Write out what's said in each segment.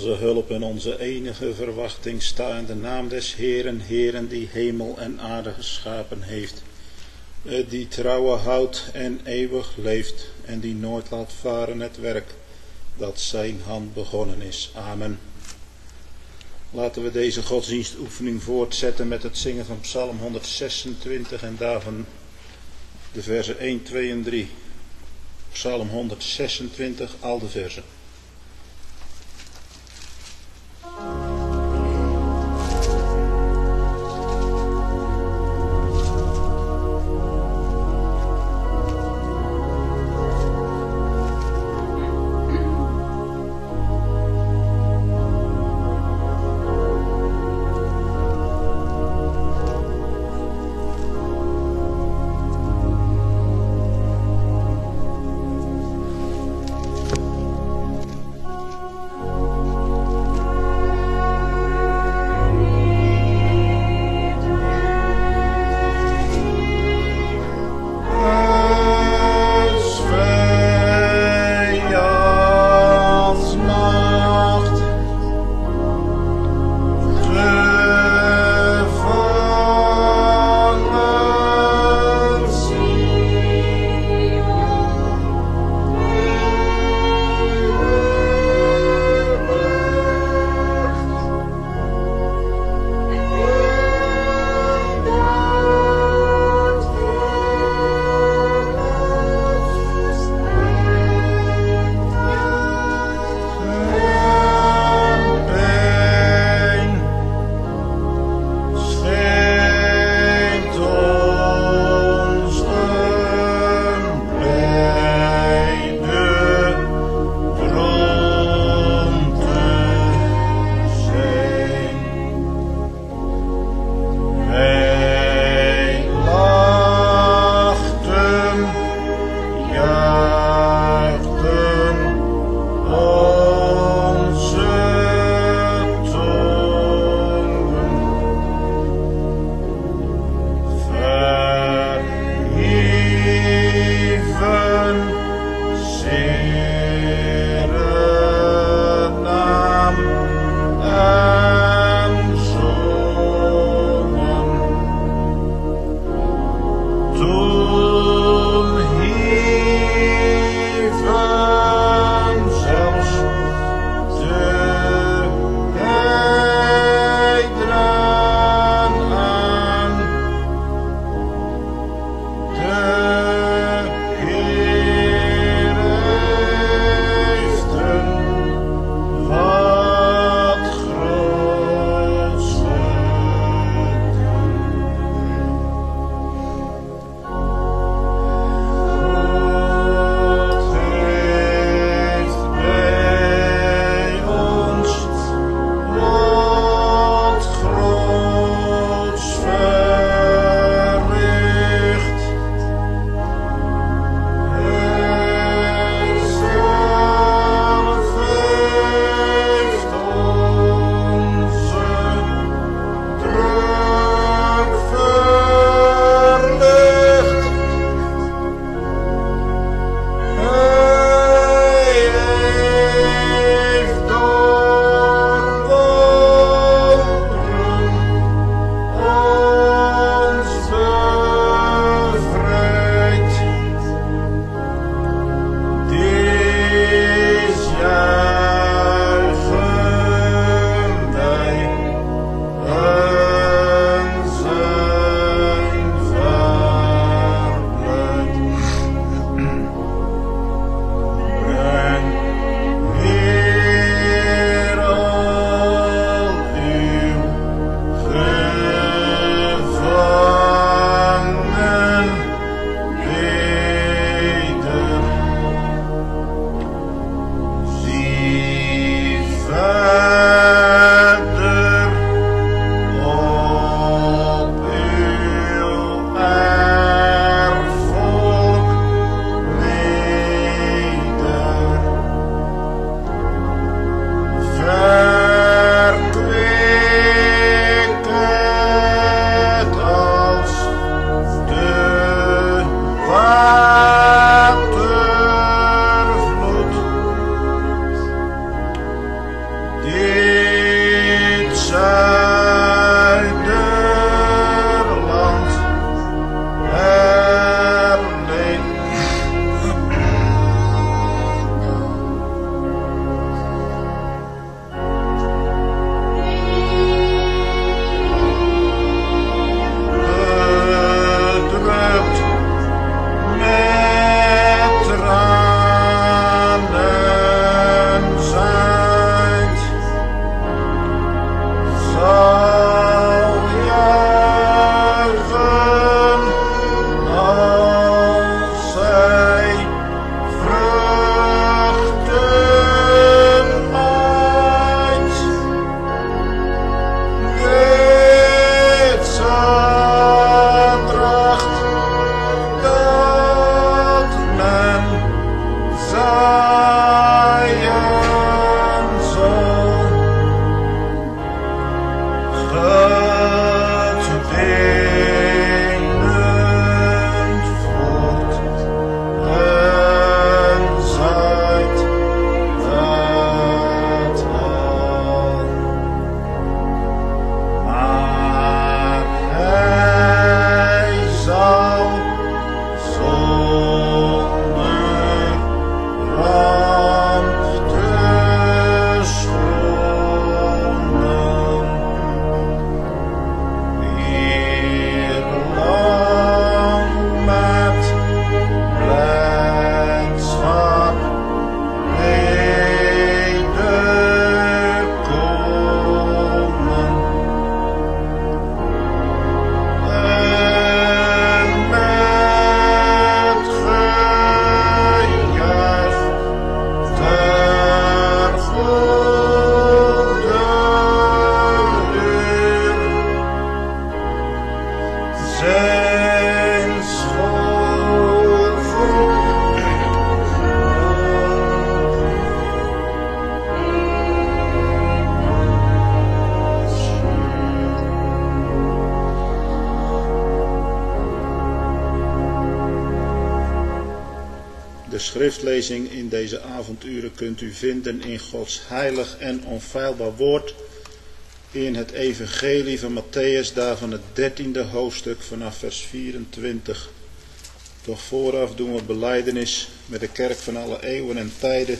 onze hulp en onze enige verwachting sta in de naam des Heeren, Heeren die hemel en aarde geschapen heeft, die trouwe houdt en eeuwig leeft en die nooit laat varen het werk dat zijn hand begonnen is. Amen. Laten we deze godsdienstoefening voortzetten met het zingen van Psalm 126 en daarvan de versen 1, 2 en 3. Psalm 126, al de versen. De schriftlezing in deze avonduren kunt u vinden in Gods heilig en onfeilbaar woord, in het evangelie van Matthäus, daarvan het 13e hoofdstuk vanaf vers 24. Doch vooraf doen we belijdenis met de kerk van alle eeuwen en tijden.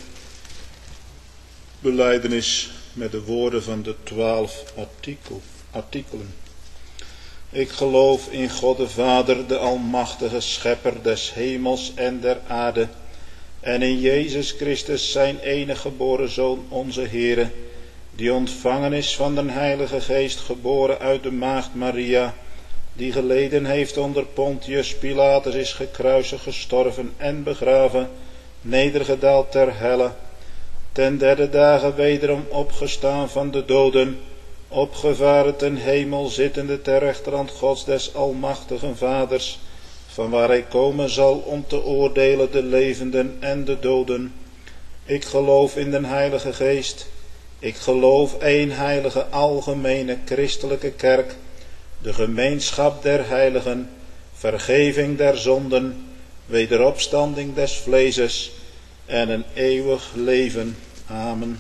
Belijdenis met de woorden van de 12 artikelen. Ik geloof in God de Vader, de almachtige schepper des hemels en der aarde, en in Jezus Christus, zijn enige geboren Zoon, onze Heere, die ontvangen is van den Heilige Geest, geboren uit de maagd Maria, die geleden heeft onder Pontius Pilatus, is gekruisigd, gestorven en begraven, nedergedaald ter helle, ten derde dagen wederom opgestaan van de doden, opgevaren ten hemel, zittende ter rechterhand Gods des almachtigen Vaders, vanwaar hij komen zal om te oordelen de levenden en de doden. Ik geloof in den Heilige Geest. Ik geloof één heilige algemene christelijke kerk, de gemeenschap der heiligen, vergeving der zonden, wederopstanding des vleeses en een eeuwig leven. Amen.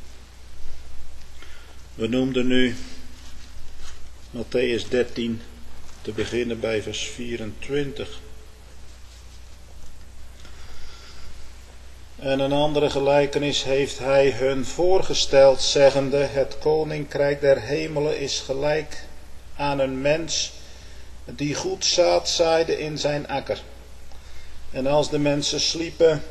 We noemden nu Matthäus 13, te beginnen bij vers 24. En een andere gelijkenis heeft hij hun voorgesteld, zeggende: het koninkrijk der hemelen is gelijk aan een mens die goed zaad zaaide in zijn akker. En als de mensen sliepen,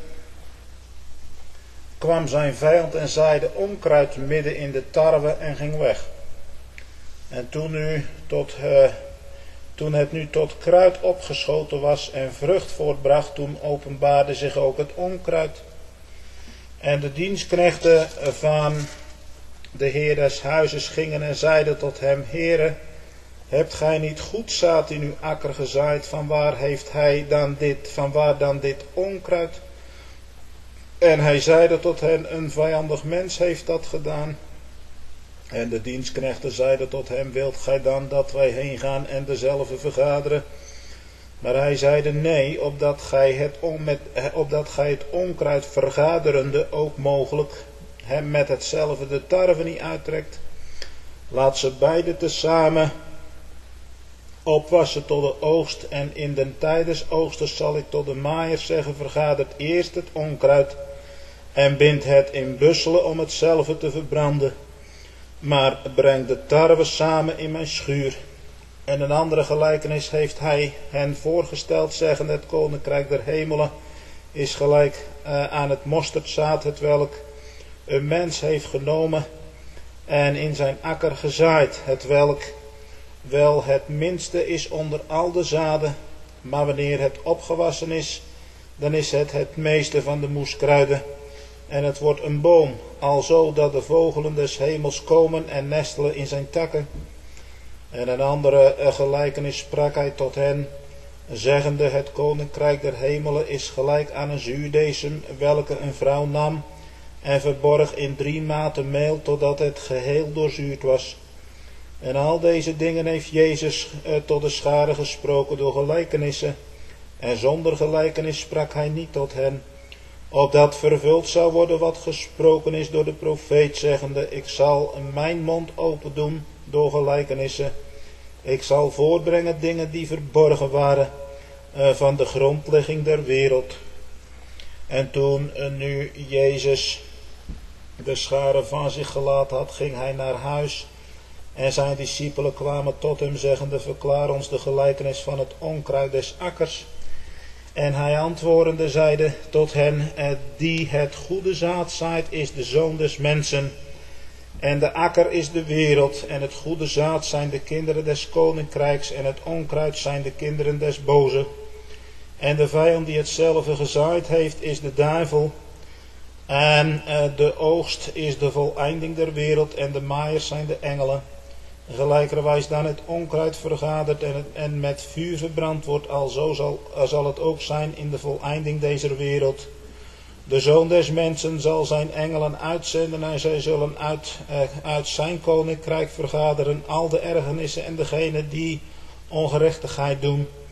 kwam zijn vijand en zaaide onkruid midden in de tarwe en ging weg. En toen het nu tot kruid opgeschoten was en vrucht voortbracht, toen openbaarde zich ook het onkruid. En de dienstknechten van de heer des huizes gingen en zeiden tot hem: Heere, hebt gij niet goed zaad in uw akker gezaaid? Vanwaar dan dit onkruid? En hij zeide tot hen: een vijandig mens heeft dat gedaan. En de dienstknechten zeiden tot hem: wilt gij dan dat wij heen gaan en dezelfde vergaderen? Maar hij zeide: nee, opdat gij het onkruid vergaderende ook mogelijk hem met hetzelfde de tarwe niet uittrekt. Laat ze beide tezamen opwassen tot de oogst, en in den tijd des oogsters zal ik tot de maaiers zeggen: vergadert eerst het onkruid en bindt het in busselen om hetzelfde te verbranden, maar breng de tarwe samen in mijn schuur. En een andere gelijkenis heeft hij hen voorgesteld, zeggende: het koninkrijk der hemelen is gelijk aan het mosterdzaad, hetwelk een mens heeft genomen en in zijn akker gezaaid, hetwelk wel het minste is onder al de zaden, maar wanneer het opgewassen is, dan is het meeste van de moeskruiden, en het wordt een boom, alzo dat de vogelen des hemels komen en nestelen in zijn takken. En een andere gelijkenis sprak hij tot hen, zeggende: het koninkrijk der hemelen is gelijk aan een zuurdesem, welke een vrouw nam en verborg in 3 maten meel, totdat het geheel doorzuurd was. En al deze dingen heeft Jezus tot de schare gesproken door gelijkenissen, en zonder gelijkenis sprak hij niet tot hen, opdat vervuld zou worden wat gesproken is door de profeet, zeggende: ik zal mijn mond open doen door gelijkenissen. Ik zal voortbrengen dingen die verborgen waren van de grondlegging der wereld. En toen nu Jezus de schare van zich gelaten had, ging hij naar huis. En zijn discipelen kwamen tot hem, zeggende: verklaar ons de gelijkenis van het onkruid des akkers. En hij antwoordende zeide tot hen: die het goede zaad zaait, is de zoon des mensen. En de akker is de wereld, en het goede zaad zijn de kinderen des koninkrijks, en het onkruid zijn de kinderen des bozen. En de vijand die hetzelfde gezaaid heeft, is de duivel. En de oogst is de voleinding der wereld, en de maaiers zijn de engelen. Gelijkerwijs dan het onkruid vergaderd en met vuur verbrand wordt, alzo zal het ook zijn in de voleinding deze wereld. De Zoon des Mensen zal zijn engelen uitzenden, en zij zullen uit zijn koninkrijk vergaderen al de ergernissen en degenen die ongerechtigheid doen,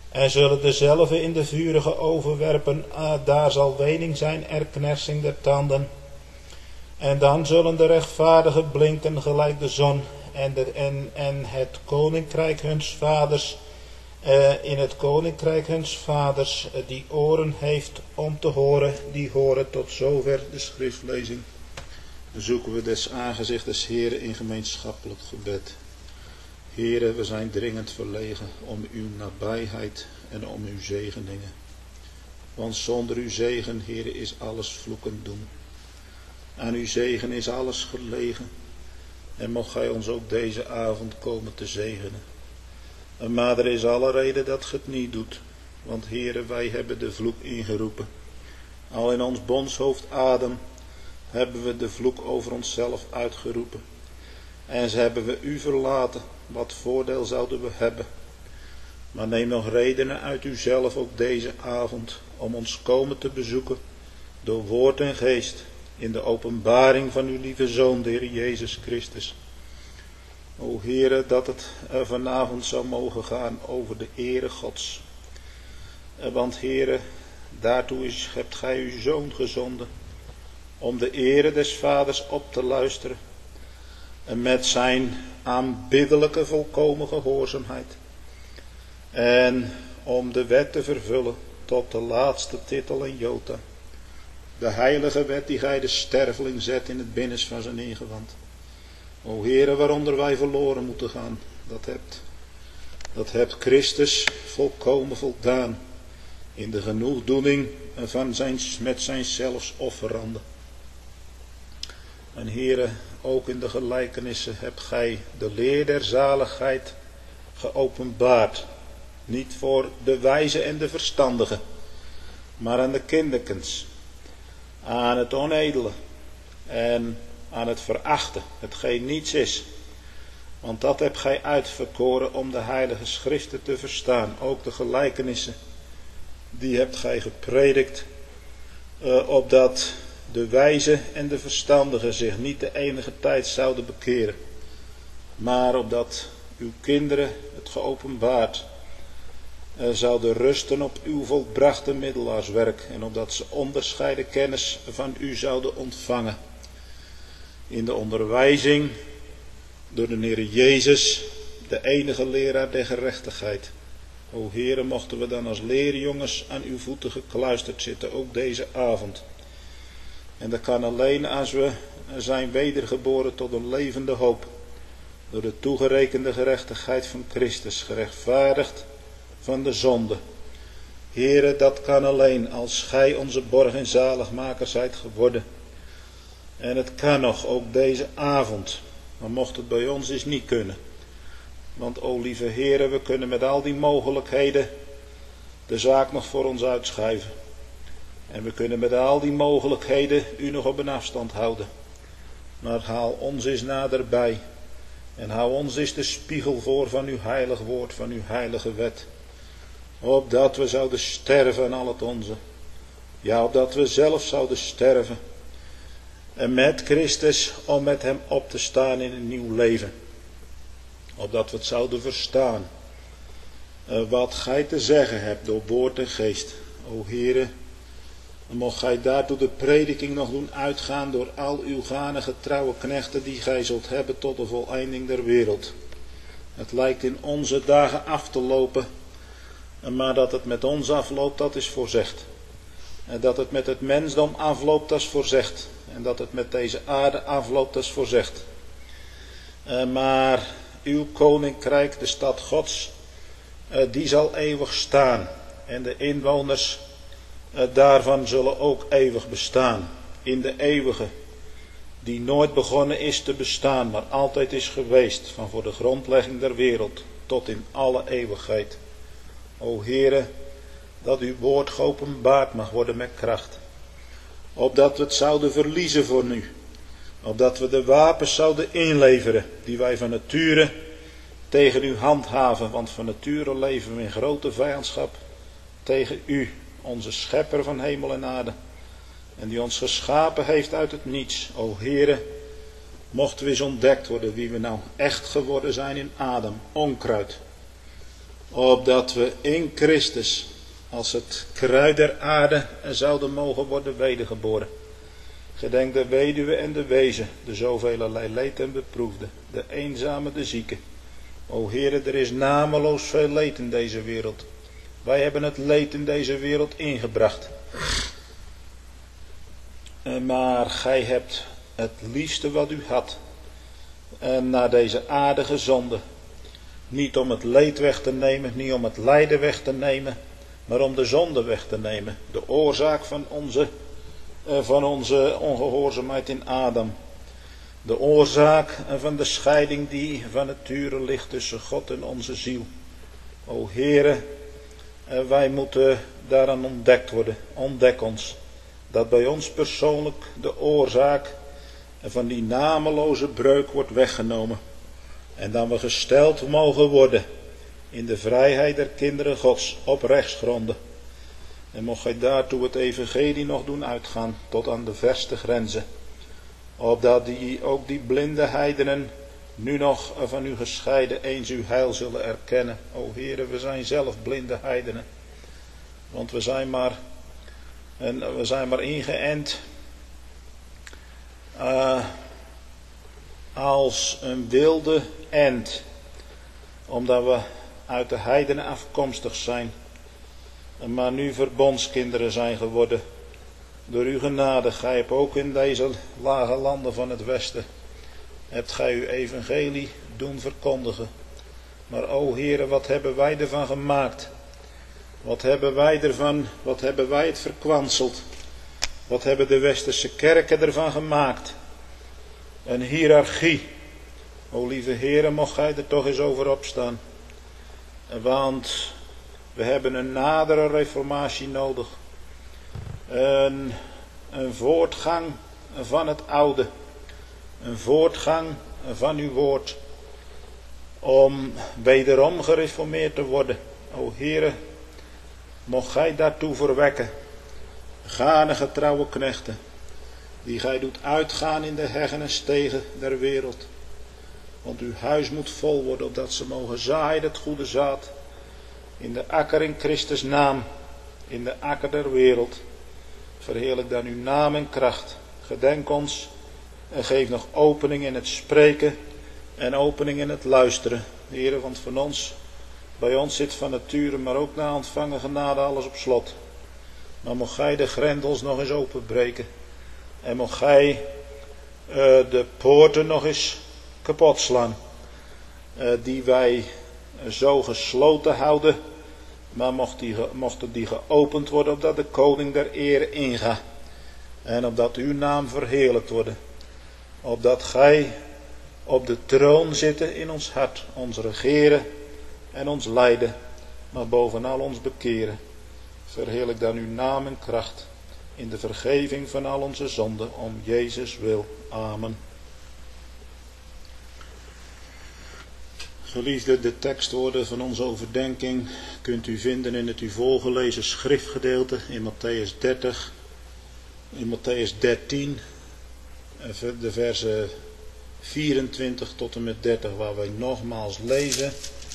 en zullen dezelve in de vurige oven werpen. Daar zal wening zijn, knersing der tanden. En dan zullen de rechtvaardigen blinken gelijk de zon. En het koninkrijk huns vaders, in het koninkrijk huns vaders, die oren heeft om te horen, die horen. Tot zover de schriftlezing. Dan zoeken we des aangezicht des Heren in gemeenschappelijk gebed. Heren, we zijn dringend verlegen om uw nabijheid en om uw zegeningen. Want zonder uw zegen, Heren, is alles vloeken doen. Aan uw zegen is alles gelegen. En mocht gij ons ook deze avond komen te zegenen. Maar er is alle reden dat ge het niet doet. Want Heren, wij hebben de vloek ingeroepen. Al in ons bondshoofd Adam hebben we de vloek over onszelf uitgeroepen. En ze hebben we u verlaten. Wat voordeel zouden we hebben? Maar neem nog redenen uit uzelf ook deze avond om ons komen te bezoeken door woord en geest in de openbaring van uw lieve Zoon, de Heer Jezus Christus. O Heere, dat het vanavond zou mogen gaan over de ere Gods. Want Heere, daartoe hebt gij uw Zoon gezonden om de ere des Vaders op te luisteren en met zijn aanbiddelijke volkomen gehoorzaamheid. En om de wet te vervullen tot de laatste titel en jota. De heilige wet die gij de sterveling zet in het binnenst van zijn ingewand. O Heere, waaronder wij verloren moeten gaan. Dat hebt Christus volkomen voldaan. In de genoegdoening van met zijn zelfsofferande. En Heere, ook in de gelijkenissen hebt gij de leer der zaligheid geopenbaard. Niet voor de wijze en de verstandigen, maar aan de kinderkens, aan het onedele en aan het verachten, hetgeen niets is. Want dat hebt gij uitverkoren om de heilige schriften te verstaan. Ook de gelijkenissen, die hebt gij gepredikt, opdat de wijze en de verstandigen zich niet de enige tijd zouden bekeren, maar opdat uw kinderen het geopenbaard zouden rusten op uw volbrachte middelaarswerk en opdat ze onderscheiden kennis van u zouden ontvangen. In de onderwijzing door de Heer Jezus, de enige leraar der gerechtigheid. O Heere, mochten we dan als leerjongens aan uw voeten gekluisterd zitten, ook deze avond. En dat kan alleen als we zijn wedergeboren tot een levende hoop. Door de toegerekende gerechtigheid van Christus, gerechtvaardigd van de zonde. Heere, dat kan alleen als gij onze borg en zaligmaker zijt geworden. En het kan nog, ook deze avond. Maar mocht het bij ons eens niet kunnen. Want o lieve Heere, we kunnen met al die mogelijkheden de zaak nog voor ons uitschuiven. En we kunnen met al die mogelijkheden u nog op een afstand houden. Maar haal ons eens naderbij. En hou ons eens de spiegel voor van uw heilig woord, van uw heilige wet. Opdat we zouden sterven aan al het onze. Ja, opdat we zelf zouden sterven. En met Christus om met hem op te staan in een nieuw leven. Opdat we het zouden verstaan. Wat gij te zeggen hebt door woord en geest. O Heere, mocht gij daartoe de prediking nog doen uitgaan door al uw ganige trouwe knechten die gij zult hebben tot de voleinding der wereld. Het lijkt in onze dagen af te lopen, maar dat het met ons afloopt, dat is voorzegd. En dat het met het mensdom afloopt, dat is voorzegd. En dat het met deze aarde afloopt, dat is voorzegd. Maar uw koninkrijk, de stad Gods, die zal eeuwig staan. En de inwoners daarvan zullen ook eeuwig bestaan. In de eeuwige, die nooit begonnen is te bestaan, maar altijd is geweest, van voor de grondlegging der wereld tot in alle eeuwigheid. O Heere, dat uw woord geopenbaard mag worden met kracht. Opdat we het zouden verliezen voor u. Opdat we de wapens zouden inleveren die wij van nature tegen u handhaven. Want van nature leven we in grote vijandschap tegen u, onze schepper van hemel en aarde. En die ons geschapen heeft uit het niets. O Heere, mochten we eens ontdekt worden wie we nou echt geworden zijn in Adam, onkruid. opdat we in Christus als het kruid der aarde zouden mogen worden wedergeboren. Gedenk de weduwe en de wezen, de zovelerlei leed en beproefde, de eenzame, de zieke. O Heere, er is nameloos veel leed in deze wereld. Wij hebben het leed in deze wereld ingebracht. Maar gij hebt het liefste wat u had naar deze aarde gezonden. Niet om het leed weg te nemen, niet om het lijden weg te nemen, maar om de zonde weg te nemen. De oorzaak van onze ongehoorzaamheid in Adam. De oorzaak van de scheiding die van nature ligt tussen God en onze ziel. O Heere, wij moeten daaraan ontdekt worden. Ontdek ons. Dat bij ons persoonlijk de oorzaak van die nameloze breuk wordt weggenomen. En dat we gesteld mogen worden in de vrijheid der kinderen Gods op rechtsgronden. En mocht gij daartoe het evangelie nog doen uitgaan tot aan de verste grenzen. Opdat ook die blinde heidenen nu nog van u gescheiden eens uw heil zullen erkennen. O Heere, we zijn zelf blinde heidenen. Want we zijn maar ingeënt als een wilde ent. Omdat we uit de heidenen afkomstig zijn. Maar nu verbondskinderen zijn geworden. Door uw genade, gij hebt ook in deze lage landen van het westen, hebt gij uw evangelie doen verkondigen. Maar o Heere, wat hebben wij ervan gemaakt? Wat hebben wij het verkwanseld? Wat hebben de westerse kerken ervan gemaakt? Een hiërarchie. O lieve Heere, mocht gij er toch eens over opstaan. Want we hebben een nadere reformatie nodig. Een voortgang van het oude. Een voortgang van uw woord. Om wederom gereformeerd te worden. O Heere, mocht gij daartoe verwekken. Gane getrouwe knechten. Die gij doet uitgaan in de heggen en stegen der wereld. Want uw huis moet vol worden, opdat ze mogen zaaien het goede zaad. In de akker in Christus naam. In de akker der wereld. Verheerlijk dan uw naam en kracht. Gedenk ons en geef nog opening in het spreken en opening in het luisteren. Heere, want bij ons zit van nature, maar ook na ontvangen genade alles op slot. Maar mocht gij de grendels nog eens openbreken. En mocht gij de poorten nog eens kapot slaan. Die wij zo gesloten houden. Maar mochten die geopend worden, opdat de koning der ere ingaat. En opdat uw naam verheerlijkt wordt. Opdat gij op de troon zitten in ons hart. Ons regeren en ons leiden. Maar bovenal ons bekeren. Verheerlijk dan uw naam en kracht. In de vergeving van al onze zonden. Om Jezus wil. Amen. Geliefde, de tekstwoorden van onze overdenking kunt u vinden in het u voorgelezen schriftgedeelte in Matthäus 30, in Matthäus 13, de versen 24 tot en met 30, waar wij nogmaals lezen.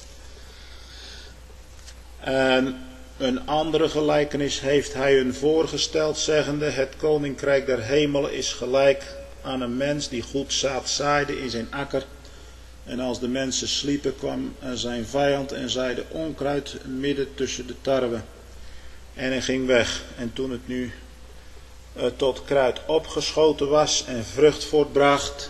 En een andere gelijkenis heeft hij hun voorgesteld, zeggende: het koninkrijk der hemelen is gelijk aan een mens die goed zaad zaaide in zijn akker. En als de mensen sliepen, kwam zijn vijand en zaaide onkruid midden tussen de tarwe. En hij ging weg. En toen het nu tot kruid opgeschoten was en vrucht voortbracht,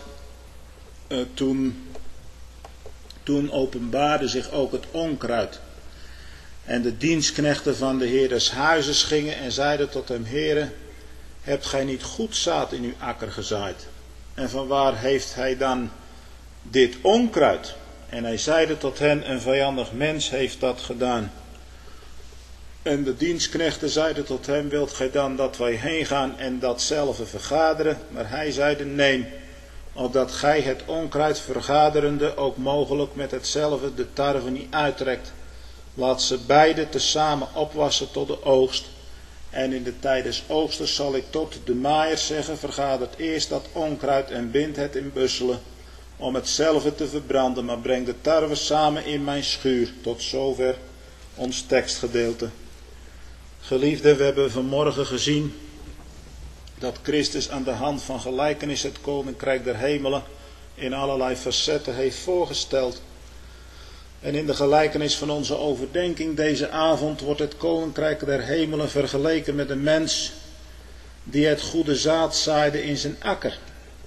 toen openbaarde zich ook het onkruid. En de dienstknechten van de heer des huizes gingen en zeiden tot hem: Heere, hebt gij niet goed zaad in uw akker gezaaid? En vanwaar heeft hij dan dit onkruid? En hij zeide tot hen: een vijandig mens heeft dat gedaan. En de dienstknechten zeiden tot hem: wilt gij dan dat wij heen gaan en datzelfde vergaderen? Maar hij zeide: nee, opdat gij het onkruid vergaderende ook mogelijk met hetzelfde de tarwe niet uittrekt. Laat ze beide tezamen opwassen tot de oogst. En in de tijd des oogsters zal ik tot de maaiers zeggen: vergadert eerst dat onkruid en bindt het in busselen, om hetzelfde te verbranden, maar breng de tarwe samen in mijn schuur. Tot zover ons tekstgedeelte. Geliefden, we hebben vanmorgen gezien dat Christus aan de hand van gelijkenis het koninkrijk der hemelen in allerlei facetten heeft voorgesteld. En in de gelijkenis van onze overdenking deze avond wordt het koninkrijk der hemelen vergeleken met een mens die het goede zaad zaaide in zijn akker.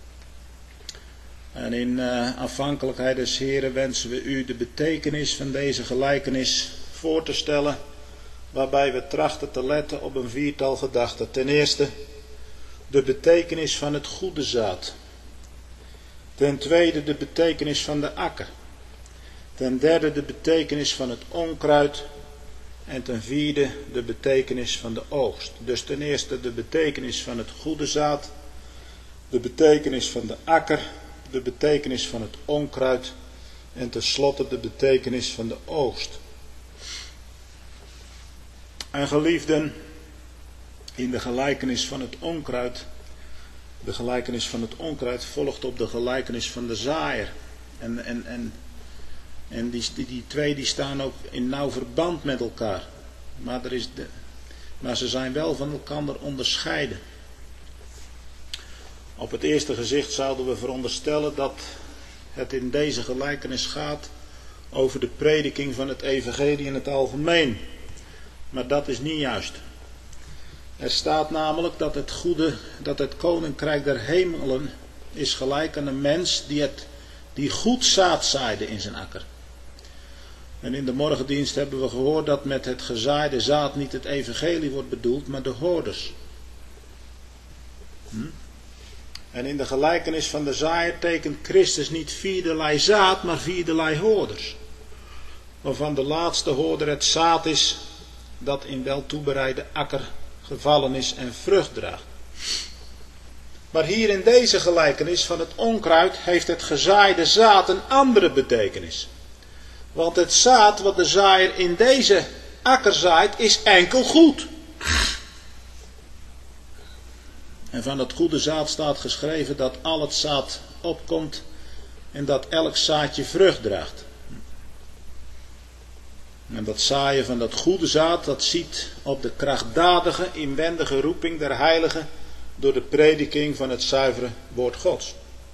En in afhankelijkheid des Heren wensen we u de betekenis van deze gelijkenis voor te stellen, waarbij we trachten te letten op een viertal gedachten. Ten eerste de betekenis van het goede zaad. Ten tweede de betekenis van de akker. Ten derde de betekenis van het onkruid. En ten vierde de betekenis van de oogst. Dus ten eerste de betekenis van het goede zaad. De betekenis van de akker. De betekenis van het onkruid. En tenslotte de betekenis van de oogst. En geliefden, in de gelijkenis van het onkruid. De gelijkenis van het onkruid volgt op de gelijkenis van de zaaier. En die twee die staan ook in nauw verband met elkaar. Maar ze zijn wel van elkaar onderscheiden. Op het eerste gezicht zouden we veronderstellen dat het in deze gelijkenis gaat over de prediking van het evangelie in het algemeen. Maar dat is niet juist. Er staat namelijk dat het koninkrijk der hemelen is gelijk aan een mens die goed zaad zaaide in zijn akker. En in de morgendienst hebben we gehoord dat met het gezaaide zaad niet het evangelie wordt bedoeld, maar de hoorders. En in de gelijkenis van de zaaier tekent Christus niet vierderlei zaad, maar vierderlei hoorders. Waarvan de laatste hoorder het zaad is dat in wel toebereide akker gevallen is en vrucht draagt. Maar hier in deze gelijkenis van het onkruid heeft het gezaaide zaad een andere betekenis. Want het zaad wat de zaaier in deze akker zaait is enkel goed. En van het goede zaad staat geschreven dat al het zaad opkomt en dat elk zaadje vrucht draagt. En dat zaaien van dat goede zaad, dat ziet op de krachtdadige inwendige roeping der heiligen door de prediking van het zuivere woord Gods.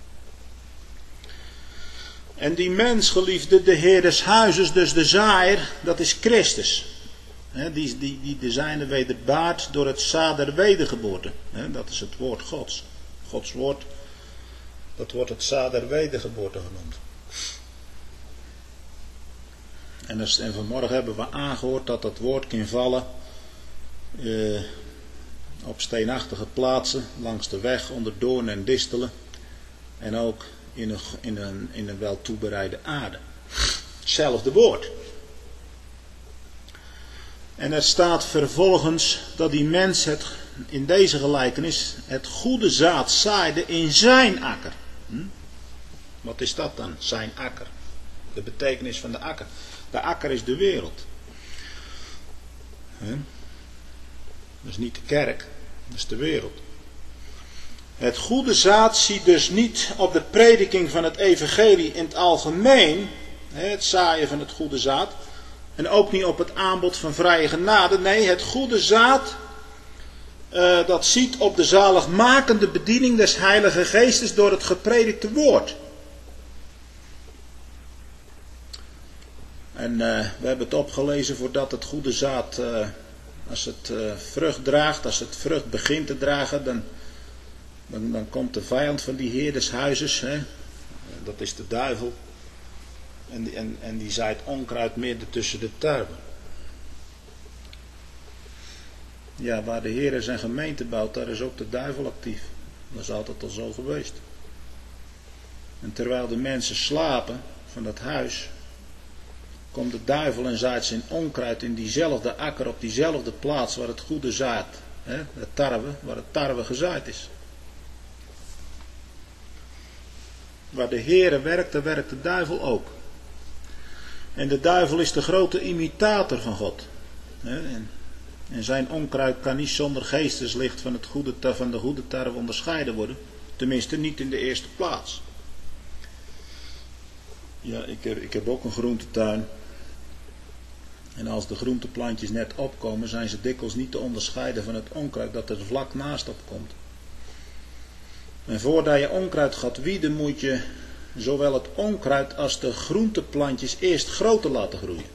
En die mens, geliefde, de Heer des huizes, dus de zaaier, dat is Christus. Die de zijne wederbaart door het zaad der wedergeboorte. Dat is het woord Gods. Gods woord, dat wordt het zaad der wedergeboorte genoemd. En vanmorgen hebben we aangehoord dat dat woord kan vallen op steenachtige plaatsen, langs de weg, onder doornen en distelen. En ook in een wel toebereide aarde. Hetzelfde woord. En er staat vervolgens dat die mens in deze gelijkenis het goede zaad zaaide in zijn akker. Wat is dat dan? Zijn akker. De betekenis van de akker. De akker is de wereld. Dat is niet de kerk, dat is de wereld. Het goede zaad ziet dus niet op de prediking van het evangelie in het algemeen, het zaaien van het goede zaad, en ook niet op het aanbod van vrije genade. Nee, het goede zaad, dat ziet op de zaligmakende bediening des Heilige Geestes door het gepredikte woord. En we hebben het opgelezen voordat het goede zaad, als het vrucht draagt, als het vrucht begint te dragen, dan komt de vijand van die Heer des huizes, dat is de duivel, en die zaait onkruid midden tussen de tarwe. Ja, waar de Heer zijn gemeente bouwt, daar is ook de duivel actief. Dat is altijd al zo geweest. En terwijl de mensen slapen van dat huis, komt de duivel en zaait zijn onkruid in diezelfde akker, op diezelfde plaats waar het goede zaad, de tarwe, waar het tarwe gezaaid is. Waar de Heere werkt, daar werkt de duivel ook. En de duivel is de grote imitator van God. En zijn onkruid kan niet zonder geesteslicht van de goede tarwe onderscheiden worden. Tenminste niet in de eerste plaats. Ja, ik heb ook een groentetuin. En als de groenteplantjes net opkomen, zijn ze dikwijls niet te onderscheiden van het onkruid dat er vlak naast opkomt. En voordat je onkruid gaat wieden, moet je zowel het onkruid als de groenteplantjes eerst groter laten groeien.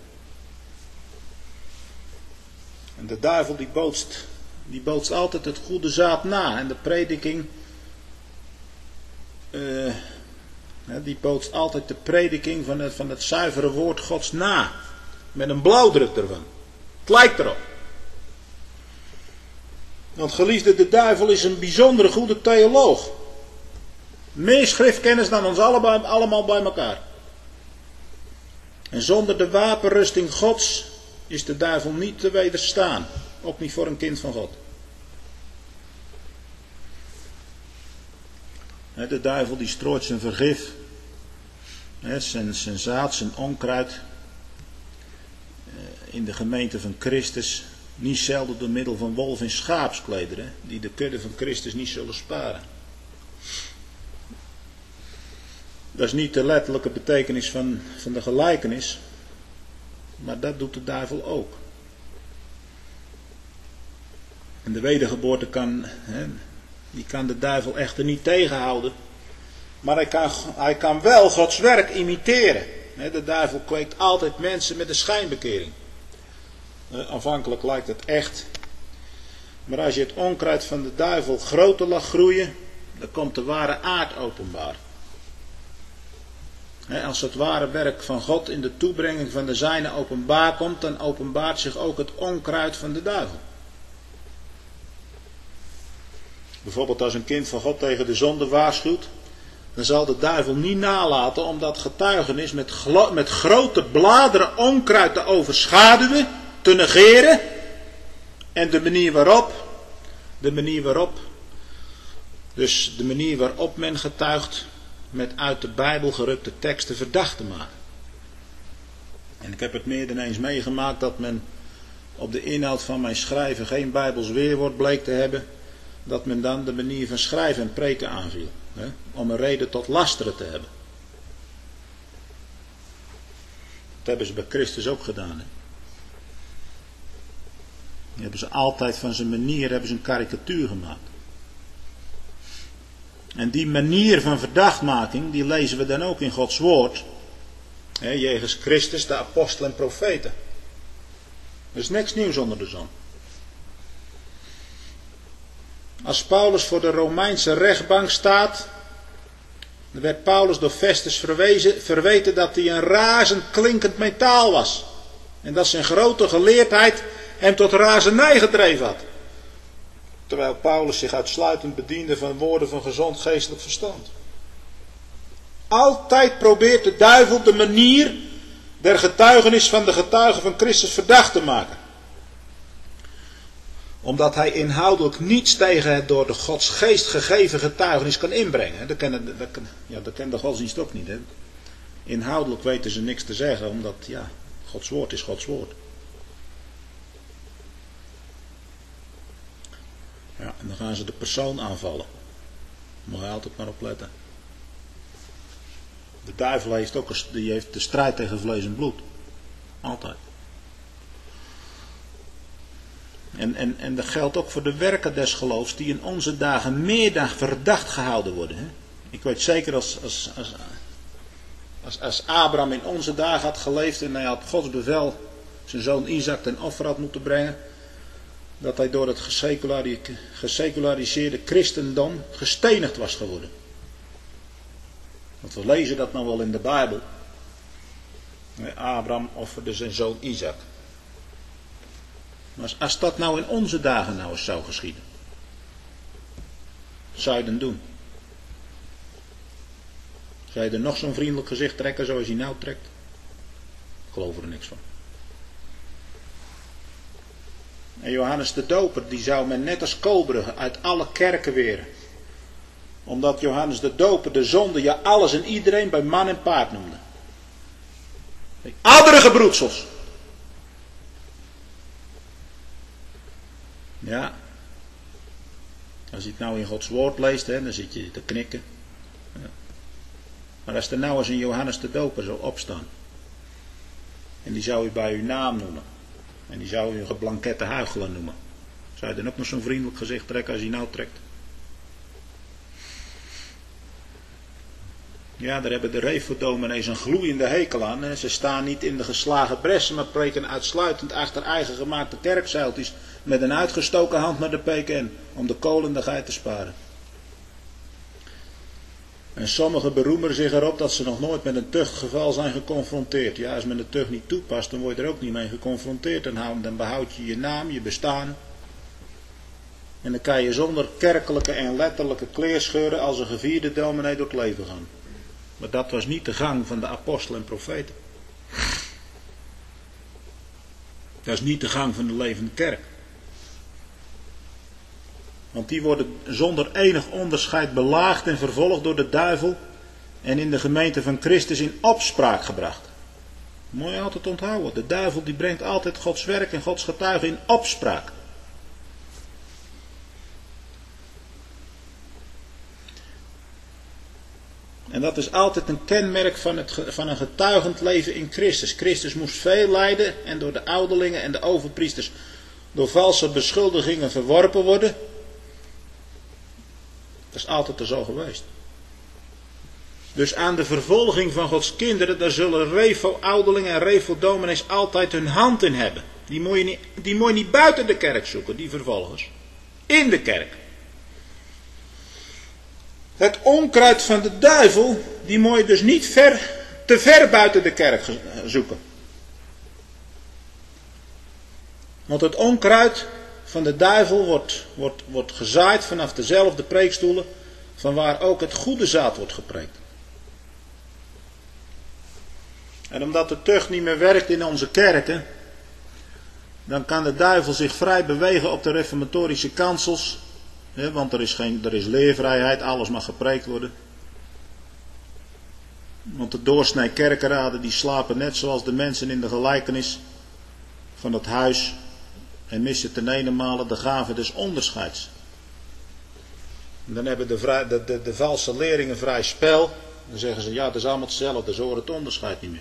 En de duivel die bootst altijd het goede zaad na. En de prediking, die bootst altijd de prediking van het zuivere woord Gods na. Met een blauwdruk ervan. Het lijkt erop. Want geliefde, de duivel is een bijzondere goede theoloog. Meer schriftkennis dan ons allemaal bij elkaar. En zonder de wapenrusting Gods is de duivel niet te wederstaan. Ook niet voor een kind van God. De duivel die strooit zijn vergif. Zijn zaad, zijn onkruid. In de gemeente van Christus. Niet zelden door middel van wolf in schaapsklederen. Die de kudde van Christus niet zullen sparen. Dat is niet de letterlijke betekenis van de gelijkenis. Maar dat doet de duivel ook. En de wedergeboorte kan de duivel echter niet tegenhouden. Maar hij kan wel Gods werk imiteren. De duivel kweekt altijd mensen met een schijnbekering. Aanvankelijk lijkt het echt. Maar als je het onkruid van de duivel groter laat groeien, dan komt de ware aard openbaar. Als het ware werk van God in de toebrenging van de zijne openbaar komt, dan openbaart zich ook het onkruid van de duivel. Bijvoorbeeld als een kind van God tegen de zonde waarschuwt, dan zal de duivel niet nalaten om dat getuigenis met grote bladeren onkruid te overschaduwen, te negeren. En de manier waarop men getuigt, met uit de Bijbel gerukte teksten verdacht te maken. En ik heb het meer dan eens meegemaakt dat men op de inhoud van mijn schrijven geen Bijbels weerwoord bleek te hebben, dat men dan de manier van schrijven en preken aanviel. Om een reden tot lasteren te hebben. Dat hebben ze bij Christus ook gedaan. Die hebben ze altijd van zijn manier een karikatuur gemaakt. En die manier van verdachtmaking, die lezen we dan ook in Gods woord. Jegens Christus, de apostelen en profeten. Er is niks nieuws onder de zon. Als Paulus voor de Romeinse rechtbank staat, dan werd Paulus door Festus verweten dat hij een razend klinkend metaal was. En dat zijn grote geleerdheid hem tot razernij gedreven had. Terwijl Paulus zich uitsluitend bediende van woorden van gezond geestelijk verstand. Altijd probeert de duivel de manier der getuigenis van de getuigen van Christus verdacht te maken. Omdat hij inhoudelijk niets tegen het door de Gods geest gegeven getuigenis kan inbrengen. Dat kent de godsdienst ook niet. Hè? Inhoudelijk weten ze niks te zeggen, omdat Gods woord is Gods woord. Ja, en dan gaan ze de persoon aanvallen. Moet je altijd maar op letten. De duivel heeft de strijd tegen vlees en bloed. Altijd. En dat geldt ook voor de werken des geloofs die in onze dagen meer dan verdacht gehouden worden. Hè? Ik weet zeker als Abraham in onze dagen had geleefd en hij had Gods bevel zijn zoon Isaac ten offer had moeten brengen, dat hij door het geseculariseerde christendom gestenigd was geworden. Want we lezen dat nou wel in de Bijbel. Abraham offerde zijn zoon Isaac. Maar als dat nou in onze dagen nou eens zou geschieden, wat zou je dan doen? Zou je er nog zo'n vriendelijk gezicht trekken zoals hij nou trekt? Ik geloof er niks van. En Johannes de Doper, die zou men net als Koolbrugge uit alle kerken weren. Omdat Johannes de Doper de zonde, alles en iedereen bij man en paard noemde. Adderige broedsels. Ja. Als je het nou in Gods woord leest, dan zit je te knikken. Ja. Maar als er nou eens een Johannes de Doper zou opstaan. En die zou u bij uw naam noemen. En die zou je een geblankette huichelaar noemen. Zou je dan ook nog zo'n vriendelijk gezicht trekken als hij nou trekt? Ja, daar hebben de Revo-dominees een gloeiende hekel aan. Hè. Ze staan niet in de geslagen bressen, maar preken uitsluitend achter eigen gemaakte kerkzeiltjes met een uitgestoken hand naar de PKN, om de kolendigheid te sparen. En sommigen beroemen zich erop dat ze nog nooit met een tuchtgeval zijn geconfronteerd. Ja, als men de tucht niet toepast, dan word je er ook niet mee geconfronteerd. Dan behoud je je naam, je bestaan. En dan kan je zonder kerkelijke en letterlijke kleerscheuren als een gevierde dominee door het leven gaan. Maar dat was niet de gang van de apostelen en profeten. Dat is niet de gang van de levende kerk. Want die worden zonder enig onderscheid belaagd en vervolgd door de duivel en in de gemeente van Christus in opspraak gebracht. Moet je altijd onthouden. De duivel die brengt altijd Gods werk en Gods getuigen in opspraak. En dat is altijd een kenmerk van een getuigend leven in Christus. Christus moest veel lijden en door de ouderlingen en de overpriesters door valse beschuldigingen verworpen worden. Dat is altijd er zo geweest. Dus aan de vervolging van Gods kinderen, daar zullen Revo-ouderlingen en Revo-dominees altijd hun hand in hebben. Die moet je niet buiten de kerk zoeken, die vervolgers. In de kerk. Het onkruid van de duivel, die moet je dus niet te ver buiten de kerk zoeken. Want het onkruid van de duivel wordt gezaaid vanaf dezelfde preekstoelen van waar ook het goede zaad wordt gepreekt. En omdat de tucht niet meer werkt in onze kerken, dan kan de duivel zich vrij bewegen op de reformatorische kansels. Want er is leervrijheid, alles mag gepreekt worden. Want de doorsnee kerkenraden die slapen net zoals de mensen in de gelijkenis van het huis en missen ten ene male de gave des onderscheids. En dan hebben de valse leerlingen vrij spel. Dan zeggen ze, ja, het is allemaal hetzelfde, ze horen het onderscheid niet meer.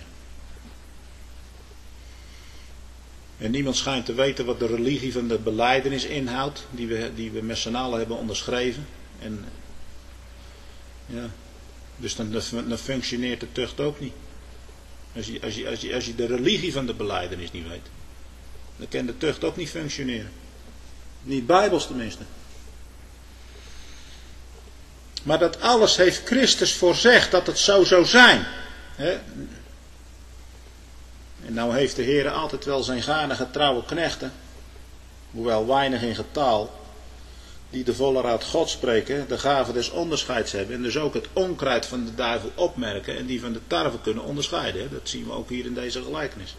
En niemand schijnt te weten wat de religie van de belijdenis inhoudt, die we met z'n allen hebben onderschreven. En ja, dus dan functioneert de tucht ook niet. Als je de religie van de belijdenis niet weet, dan kan de tucht ook niet functioneren. Niet bijbels tenminste. Maar dat alles heeft Christus voorzegd dat het zo zou zijn. En nou heeft de Heer altijd wel zijn geinige trouwe knechten, hoewel weinig in getal, die de volle raad God spreken, de gave des onderscheids hebben en dus ook het onkruid van de duivel opmerken en die van de tarwe kunnen onderscheiden. Dat zien we ook hier in deze gelijkenis.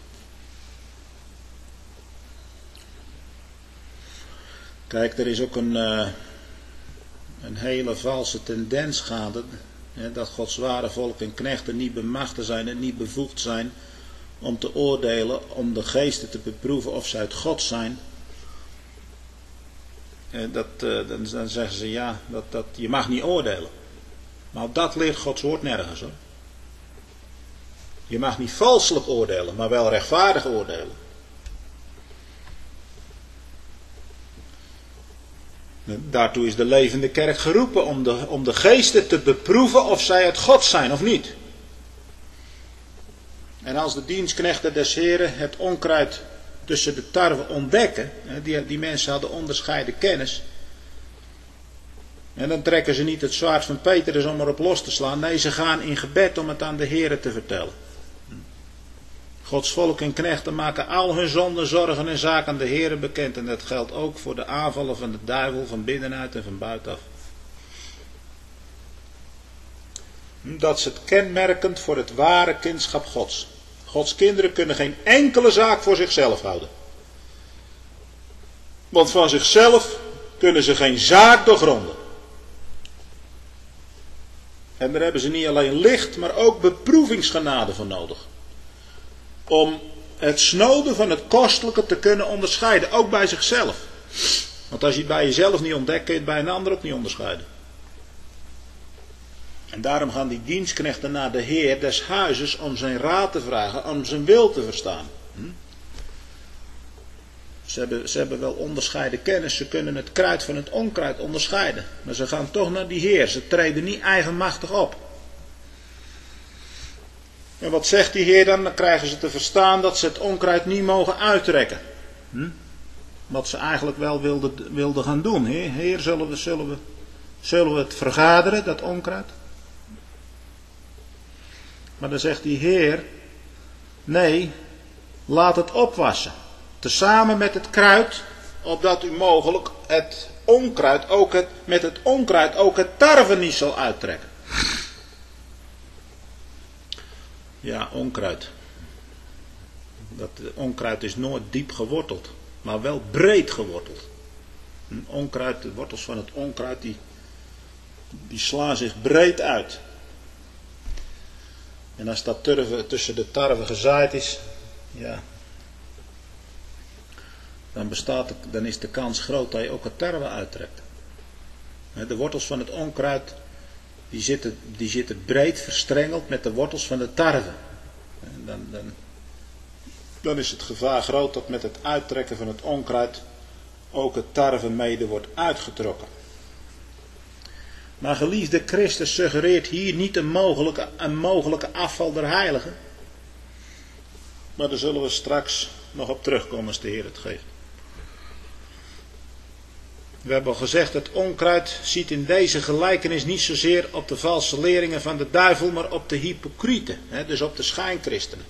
Kijk, er is ook een hele valse tendens gaande, dat Gods ware volk en knechten niet bemachtigd zijn en niet bevoegd zijn om te oordelen, om de geesten te beproeven of ze uit God zijn. Dan zeggen ze ja, je mag niet oordelen. Maar dat leert Gods woord nergens hoor. Je mag niet valselijk oordelen, maar wel rechtvaardig oordelen. Daartoe is de levende kerk geroepen om de geesten te beproeven of zij uit God zijn of niet. En als de dienstknechten des Heren het onkruid tussen de tarwe ontdekken, die mensen hadden onderscheiden kennis, en dan trekken ze niet het zwaard van Petrus om erop los te slaan, nee, ze gaan in gebed om het aan de Heren te vertellen. Gods volk en knechten maken al hun zonden, zorgen en zaken aan de Heren bekend, en dat geldt ook voor de aanvallen van de duivel van binnenuit en van buitenaf. Dat is het kenmerkend voor het ware kindschap Gods. Gods kinderen kunnen geen enkele zaak voor zichzelf houden. Want van zichzelf kunnen ze geen zaak doorgronden. En daar hebben ze niet alleen licht, maar ook beproevingsgenade voor nodig. Om het snode van het kostelijke te kunnen onderscheiden, ook bij zichzelf. Want als je het bij jezelf niet ontdekt, kun je het bij een ander ook niet onderscheiden. En daarom gaan die dienstknechten naar de Heer des huizes om zijn raad te vragen, om zijn wil te verstaan. Ze hebben wel onderscheiden kennis. Ze kunnen het kruid van het onkruid onderscheiden. Maar ze gaan toch naar die Heer. Ze treden niet eigenmachtig op. En wat zegt die Heer dan? Dan krijgen ze te verstaan dat ze het onkruid niet mogen uittrekken. Wat ze eigenlijk wel wilden gaan doen. Heer, zullen we het vergaderen, dat onkruid? Maar dan zegt die Heer, nee, laat het opwassen. Tezamen met het kruid, opdat u mogelijk met het onkruid ook het tarwe niet zal uittrekken. Ja, onkruid. Dat onkruid is nooit diep geworteld, maar wel breed geworteld. Een onkruid, de wortels van het onkruid, die slaan zich breed uit. En als dat tussen de tarwe gezaaid is, ja, dan is de kans groot dat je ook het tarwe uittrekt. De wortels van het onkruid, die zitten breed verstrengeld met de wortels van de tarwe. En dan is het gevaar groot dat met het uittrekken van het onkruid ook het tarwe mede wordt uitgetrokken. Maar geliefde, Christus suggereert hier niet een mogelijke afval der heiligen. Maar daar zullen we straks nog op terugkomen als de Heer het geeft. We hebben al gezegd, het onkruid ziet in deze gelijkenis niet zozeer op de valse leringen van de duivel, maar op de hypocrieten, dus op de schijnchristenen.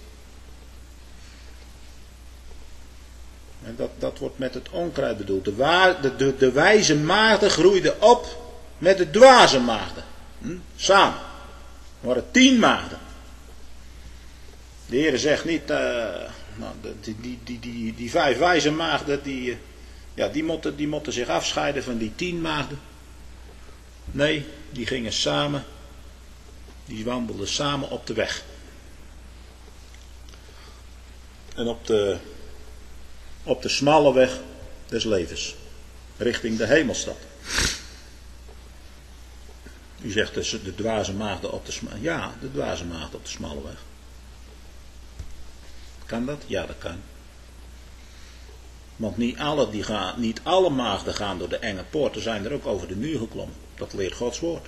En dat wordt met het onkruid bedoeld. De wijze maagden groeiden op met de dwaze maagden. Samen. Er waren 10 maagden. De Heer zegt niet, die 5 wijze maagden, die moeten zich afscheiden van die 10 maagden. Nee, die gingen samen, die wandelden samen op de weg. En op de smalle weg des levens, richting de hemelstad. U zegt dus de dwaze maagden op de smalle weg. Ja, de dwaze maagden op de smalle weg. Kan dat? Ja, dat kan. Want niet alle maagden gaan door de enge poort. Er zijn er ook over de muur geklommen. Dat leert Gods woord.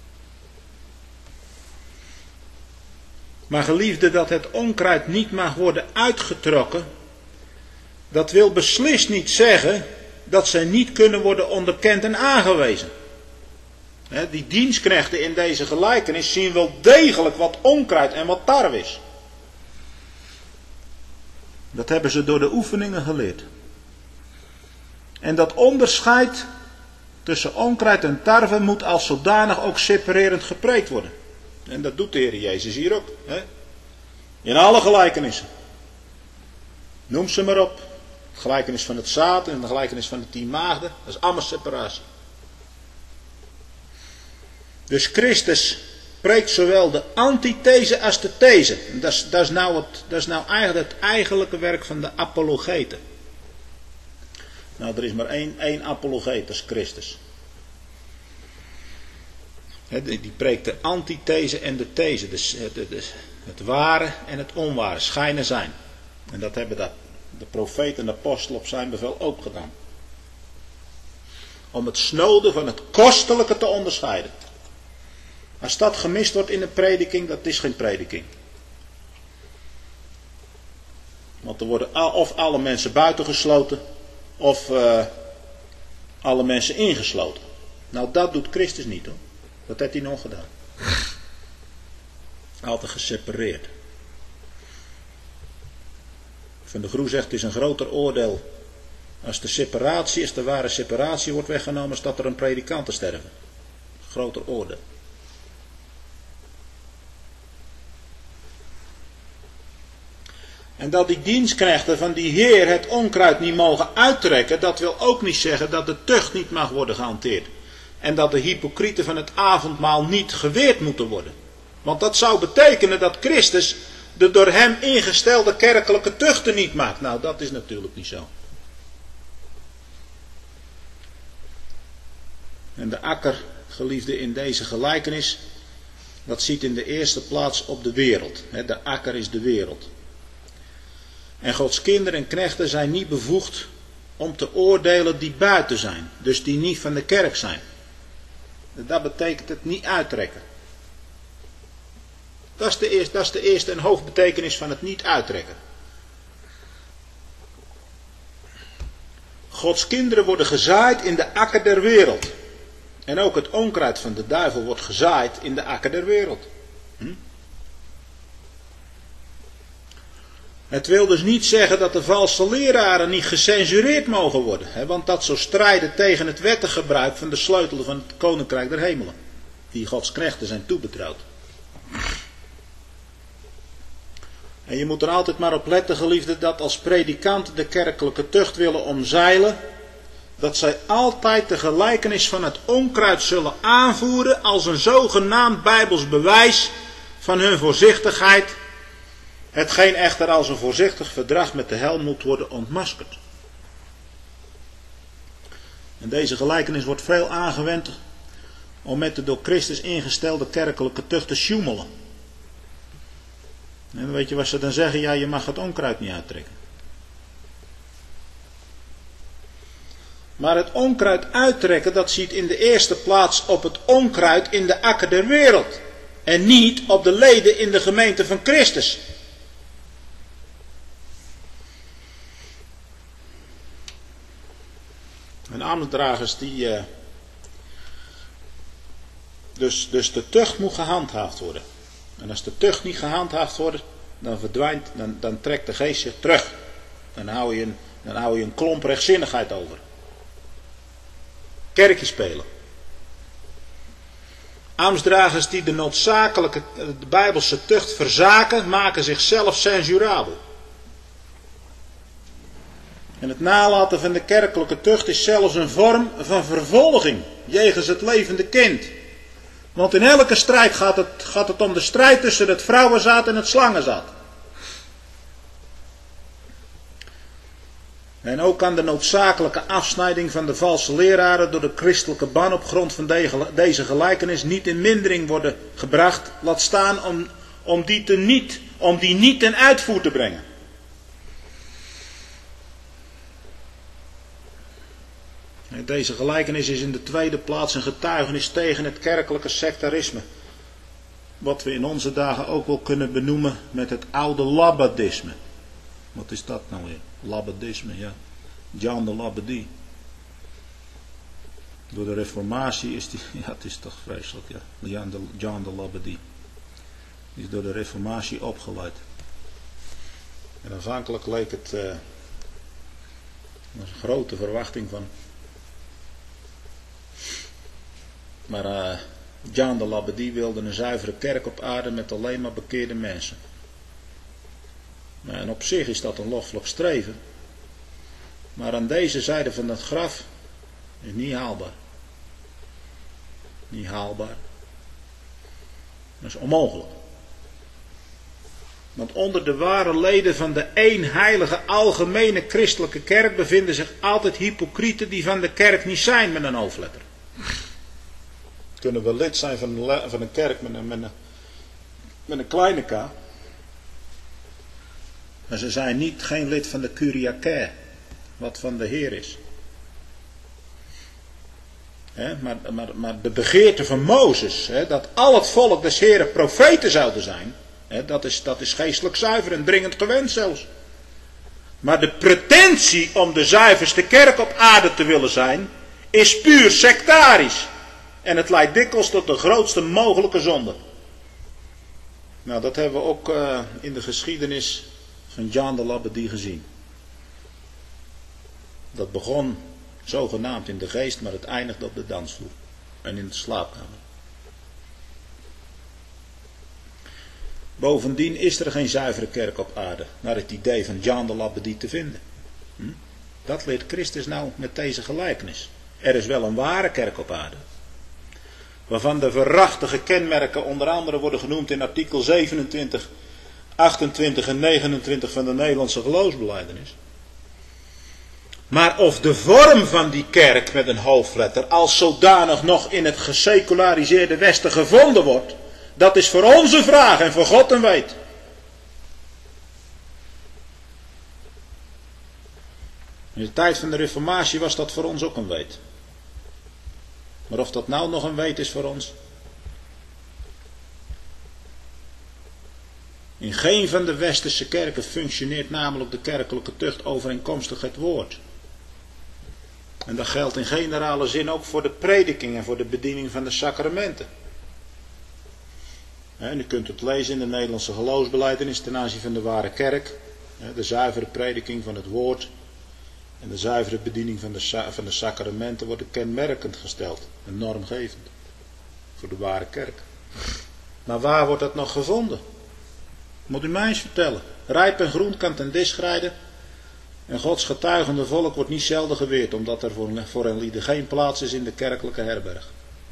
Maar geliefde, dat het onkruid niet mag worden uitgetrokken, dat wil beslist niet zeggen dat zij niet kunnen worden onderkend en aangewezen. Die dienstknechten in deze gelijkenis zien wel degelijk wat onkruid en wat tarwe is. Dat hebben ze door de oefeningen geleerd. En dat onderscheid tussen onkruid en tarwe moet als zodanig ook separerend gepreekt worden. En dat doet de Heer Jezus hier ook. In alle gelijkenissen. Noem ze maar op. De gelijkenis van het zaad en de gelijkenis van de 10 maagden. Dat is allemaal separatie. Dus Christus preekt zowel de antithese als de these. Dat is nou eigenlijk het eigenlijke werk van de apologeten. Nou, er is maar één apologeet, dat is Christus. Die preekt de antithese en de these. Dus het ware en het onware, schijnen zijn. En dat hebben de profeet en de apostel op zijn bevel ook gedaan. Om het snode van het kostelijke te onderscheiden. Als dat gemist wordt in een prediking, dat is geen prediking. Want er worden of alle mensen buitengesloten, of alle mensen ingesloten. Nou, dat doet Christus niet, hoor. Dat heeft hij nog gedaan. Altijd gesepareerd. Van de Groe zegt, het is een groter oordeel als de ware separatie wordt weggenomen, als dat er een predikant te sterven. Groter oordeel. En dat die dienstknechten van die Heer het onkruid niet mogen uittrekken, dat wil ook niet zeggen dat de tucht niet mag worden gehanteerd. En dat de hypocrieten van het avondmaal niet geweerd moeten worden. Want dat zou betekenen dat Christus de door hem ingestelde kerkelijke tuchten niet maakt. Nou, dat is natuurlijk niet zo. En de akker, geliefde, in deze gelijkenis, dat ziet in de eerste plaats op de wereld. De akker is de wereld. En Gods kinderen en knechten zijn niet bevoegd om te oordelen die buiten zijn. Dus die niet van de kerk zijn. Dat betekent het niet uittrekken. Dat is de eerste en hoofdbetekenis van het niet uittrekken. Gods kinderen worden gezaaid in de akker der wereld. En ook het onkruid van de duivel wordt gezaaid in de akker der wereld. Het wil dus niet zeggen dat de valse leraren niet gecensureerd mogen worden. Want dat zou strijden tegen het wettig gebruik van de sleutel van het koninkrijk der hemelen. Die Gods knechten zijn toebetrouwd. En je moet er altijd maar op letten, geliefden, dat als predikanten de kerkelijke tucht willen omzeilen, dat zij altijd de gelijkenis van het onkruid zullen aanvoeren als een zogenaamd bijbels bewijs van hun voorzichtigheid, hetgeen echter als een voorzichtig verdrag met de hel moet worden ontmaskerd. En deze gelijkenis wordt veel aangewend om met de door Christus ingestelde kerkelijke tucht te sjoemelen. En weet je wat ze dan zeggen? Ja, je mag het onkruid niet uittrekken. Maar het onkruid uittrekken, dat ziet in de eerste plaats op het onkruid in de akker der wereld. En niet op de leden in de gemeente van Christus. En ambtsdragers die... Dus de tucht moet gehandhaafd worden. En als de tucht niet gehandhaafd wordt, dan verdwijnt, dan trekt de geest zich terug. Dan hou je een klomp rechtzinnigheid over. Kerkje spelen. Ambtsdragers die de noodzakelijke, de bijbelse tucht verzaken, maken zichzelf censurabel. En het nalaten van de kerkelijke tucht is zelfs een vorm van vervolging jegens het levende kind. Want in elke strijd gaat het om de strijd tussen het vrouwenzaad en het slangenzaad. En ook kan de noodzakelijke afsnijding van de valse leraren door de christelijke ban op grond van deze gelijkenis niet in mindering worden gebracht. Laat staan om die niet ten uitvoer te brengen. Deze gelijkenis is in de tweede plaats een getuigenis tegen het kerkelijke sectarisme. Wat we in onze dagen ook wel kunnen benoemen met het oude labbadisme. Wat is dat nou weer? Labbadisme, ja. John de Labbadie. Door de reformatie is die... Ja, het is toch vreselijk, ja. John de Labbadie. Die is door de reformatie opgeleid. En aanvankelijk leek het... er was een grote verwachting van... Maar John de Labbadie wilde een zuivere kerk op aarde met alleen maar bekeerde mensen. En op zich is dat een loffelijk streven. Maar aan deze zijde van het graf is niet haalbaar. Niet haalbaar. Dat is onmogelijk. Want onder de ware leden van de één heilige algemene christelijke kerk bevinden zich altijd hypocrieten die van de kerk niet zijn met een hoofdletter. Kunnen wel lid zijn van een kerk met een kleine k. Maar ze zijn geen lid van de Kyriake, wat van de Heer is. Maar de begeerte van Mozes, dat al het volk des Heeren profeten zouden zijn, dat is geestelijk zuiver en dringend gewenst zelfs. Maar de pretentie om de zuiverste kerk op aarde te willen zijn, is puur sectarisch. En het leidt dikwijls tot de grootste mogelijke zonde. Nou, dat hebben we ook in de geschiedenis van John de Labbadie gezien. Dat begon zogenaamd in de geest, maar het eindigde op de dansvloer. En in de slaapkamer. Bovendien is er geen zuivere kerk op aarde, naar het idee van John de Labbadie te vinden. Dat leert Christus nou met deze gelijkenis. Er is wel een ware kerk op aarde. Waarvan de verrachtige kenmerken onder andere worden genoemd in artikel 27, 28 en 29 van de Nederlandse geloofsbelijdenis. Maar of de vorm van die kerk met een hoofdletter als zodanig nog in het geseculariseerde Westen gevonden wordt, dat is voor ons een vraag en voor God een weet. In de tijd van de Reformatie was dat voor ons ook een weet. Maar of dat nou nog een weet is voor ons? In geen van de westerse kerken functioneert namelijk de kerkelijke tucht overeenkomstig het woord. En dat geldt in generale zin ook voor de prediking en voor de bediening van de sacramenten. En u kunt het lezen in de Nederlandse geloofsbelijdenis ten aanzien van de ware kerk. De zuivere prediking van het woord en de zuivere bediening van de sacramenten worden kenmerkend gesteld en normgevend voor de ware kerk. Maar waar wordt dat nog gevonden? Moet u mij eens vertellen. Rijp en groen kan ten dis grijden en Gods getuigende volk wordt niet zelden geweerd, omdat er voor hen lieden geen plaats is in de kerkelijke herberg.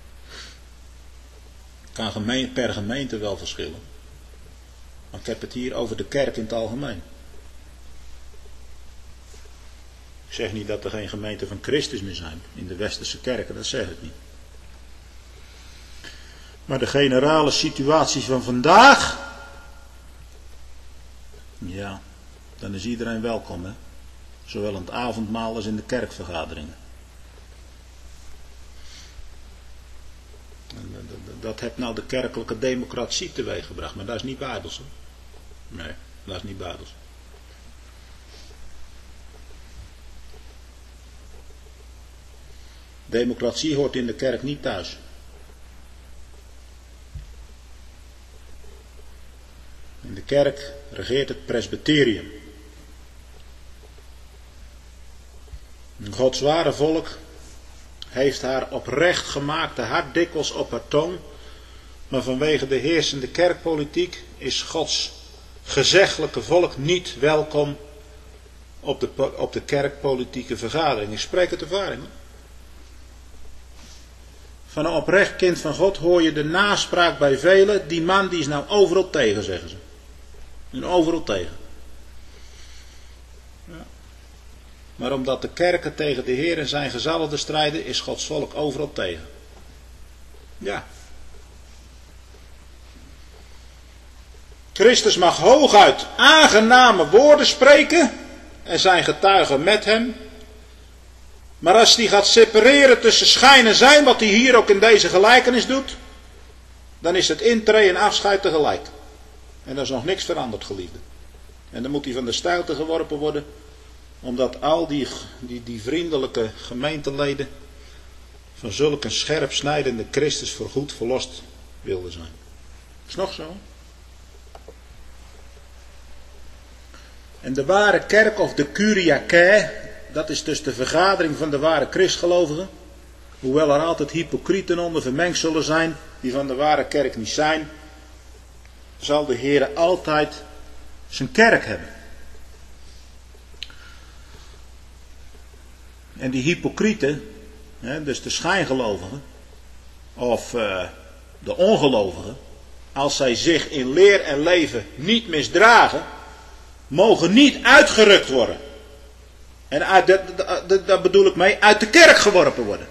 Kan per gemeente wel verschillen. Maar ik heb het hier over de kerk in het algemeen. Ik zeg niet dat er geen gemeenten van Christus meer zijn in de westerse kerken, dat zeg ik niet. Maar de generale situatie van vandaag, ja, dan is iedereen welkom, hè? Zowel in het avondmaal als in de kerkvergaderingen. Dat heeft nou de kerkelijke democratie teweeggebracht, maar dat is niet bijbels. Hè? Nee, dat is niet bijbels. Democratie hoort in de kerk niet thuis. In de kerk regeert het presbyterium. Gods ware volk heeft haar oprecht gemaakte hart dikwijls op haar tong, maar vanwege de heersende kerkpolitiek is Gods gezeggelijke volk niet welkom op de kerkpolitieke vergadering. Ik spreek uit ervaring. Van een oprecht kind van God hoor je de naspraak bij velen, die man die is nou overal tegen, zeggen ze. En overal tegen. Ja. Maar omdat de kerken tegen de Heer en zijn gezalfden strijden, is Gods volk overal tegen. Ja. Christus mag hooguit aangename woorden spreken en zijn getuigen met hem. Maar als hij gaat separeren tussen schijn en zijn, wat hij hier ook in deze gelijkenis doet, dan is het intree en afscheid tegelijk. En er is nog niks veranderd, geliefde. En dan moet hij van de stijlte geworpen worden, omdat al die vriendelijke gemeenteleden van zulke scherp snijdende Christus voorgoed verlost wilden zijn. Is nog zo? En de ware kerk, of de Kyriake, dat is dus de vergadering van de ware christgelovigen. Hoewel er altijd hypocrieten onder vermengd zullen zijn, die van de ware kerk niet zijn, zal de Heer altijd zijn kerk hebben. En die hypocrieten, dus de schijngelovigen, of de ongelovigen, als zij zich in leer en leven niet misdragen, mogen niet uitgerukt worden. En daar bedoel ik mee, uit de kerk geworpen worden.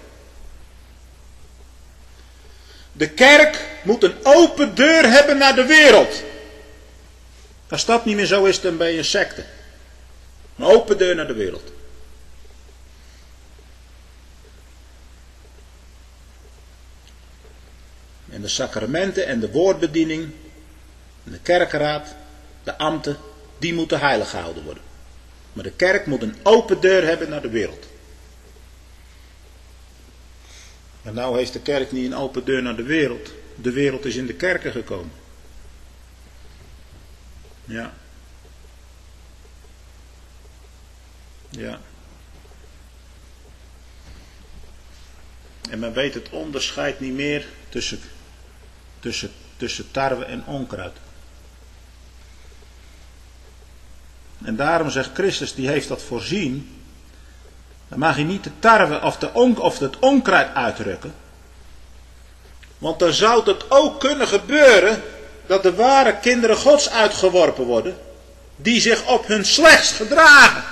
De kerk moet een open deur hebben naar de wereld. Als dat niet meer zo is, dan ben je een secte. Een open deur naar de wereld. En de sacramenten en de woordbediening, en de kerkenraad, de ambten, die moeten heilig gehouden worden. Maar de kerk moet een open deur hebben naar de wereld. En nou heeft de kerk niet een open deur naar de wereld. De wereld is in de kerken gekomen. Ja. Ja. En men weet het onderscheid niet meer tussen tarwe en onkruid. En daarom zegt Christus, die heeft dat voorzien. Dan mag je niet de tarwe of het onkruid uitrukken. Want dan zou het ook kunnen gebeuren dat de ware kinderen Gods uitgeworpen worden, die zich op hun slechtst gedragen.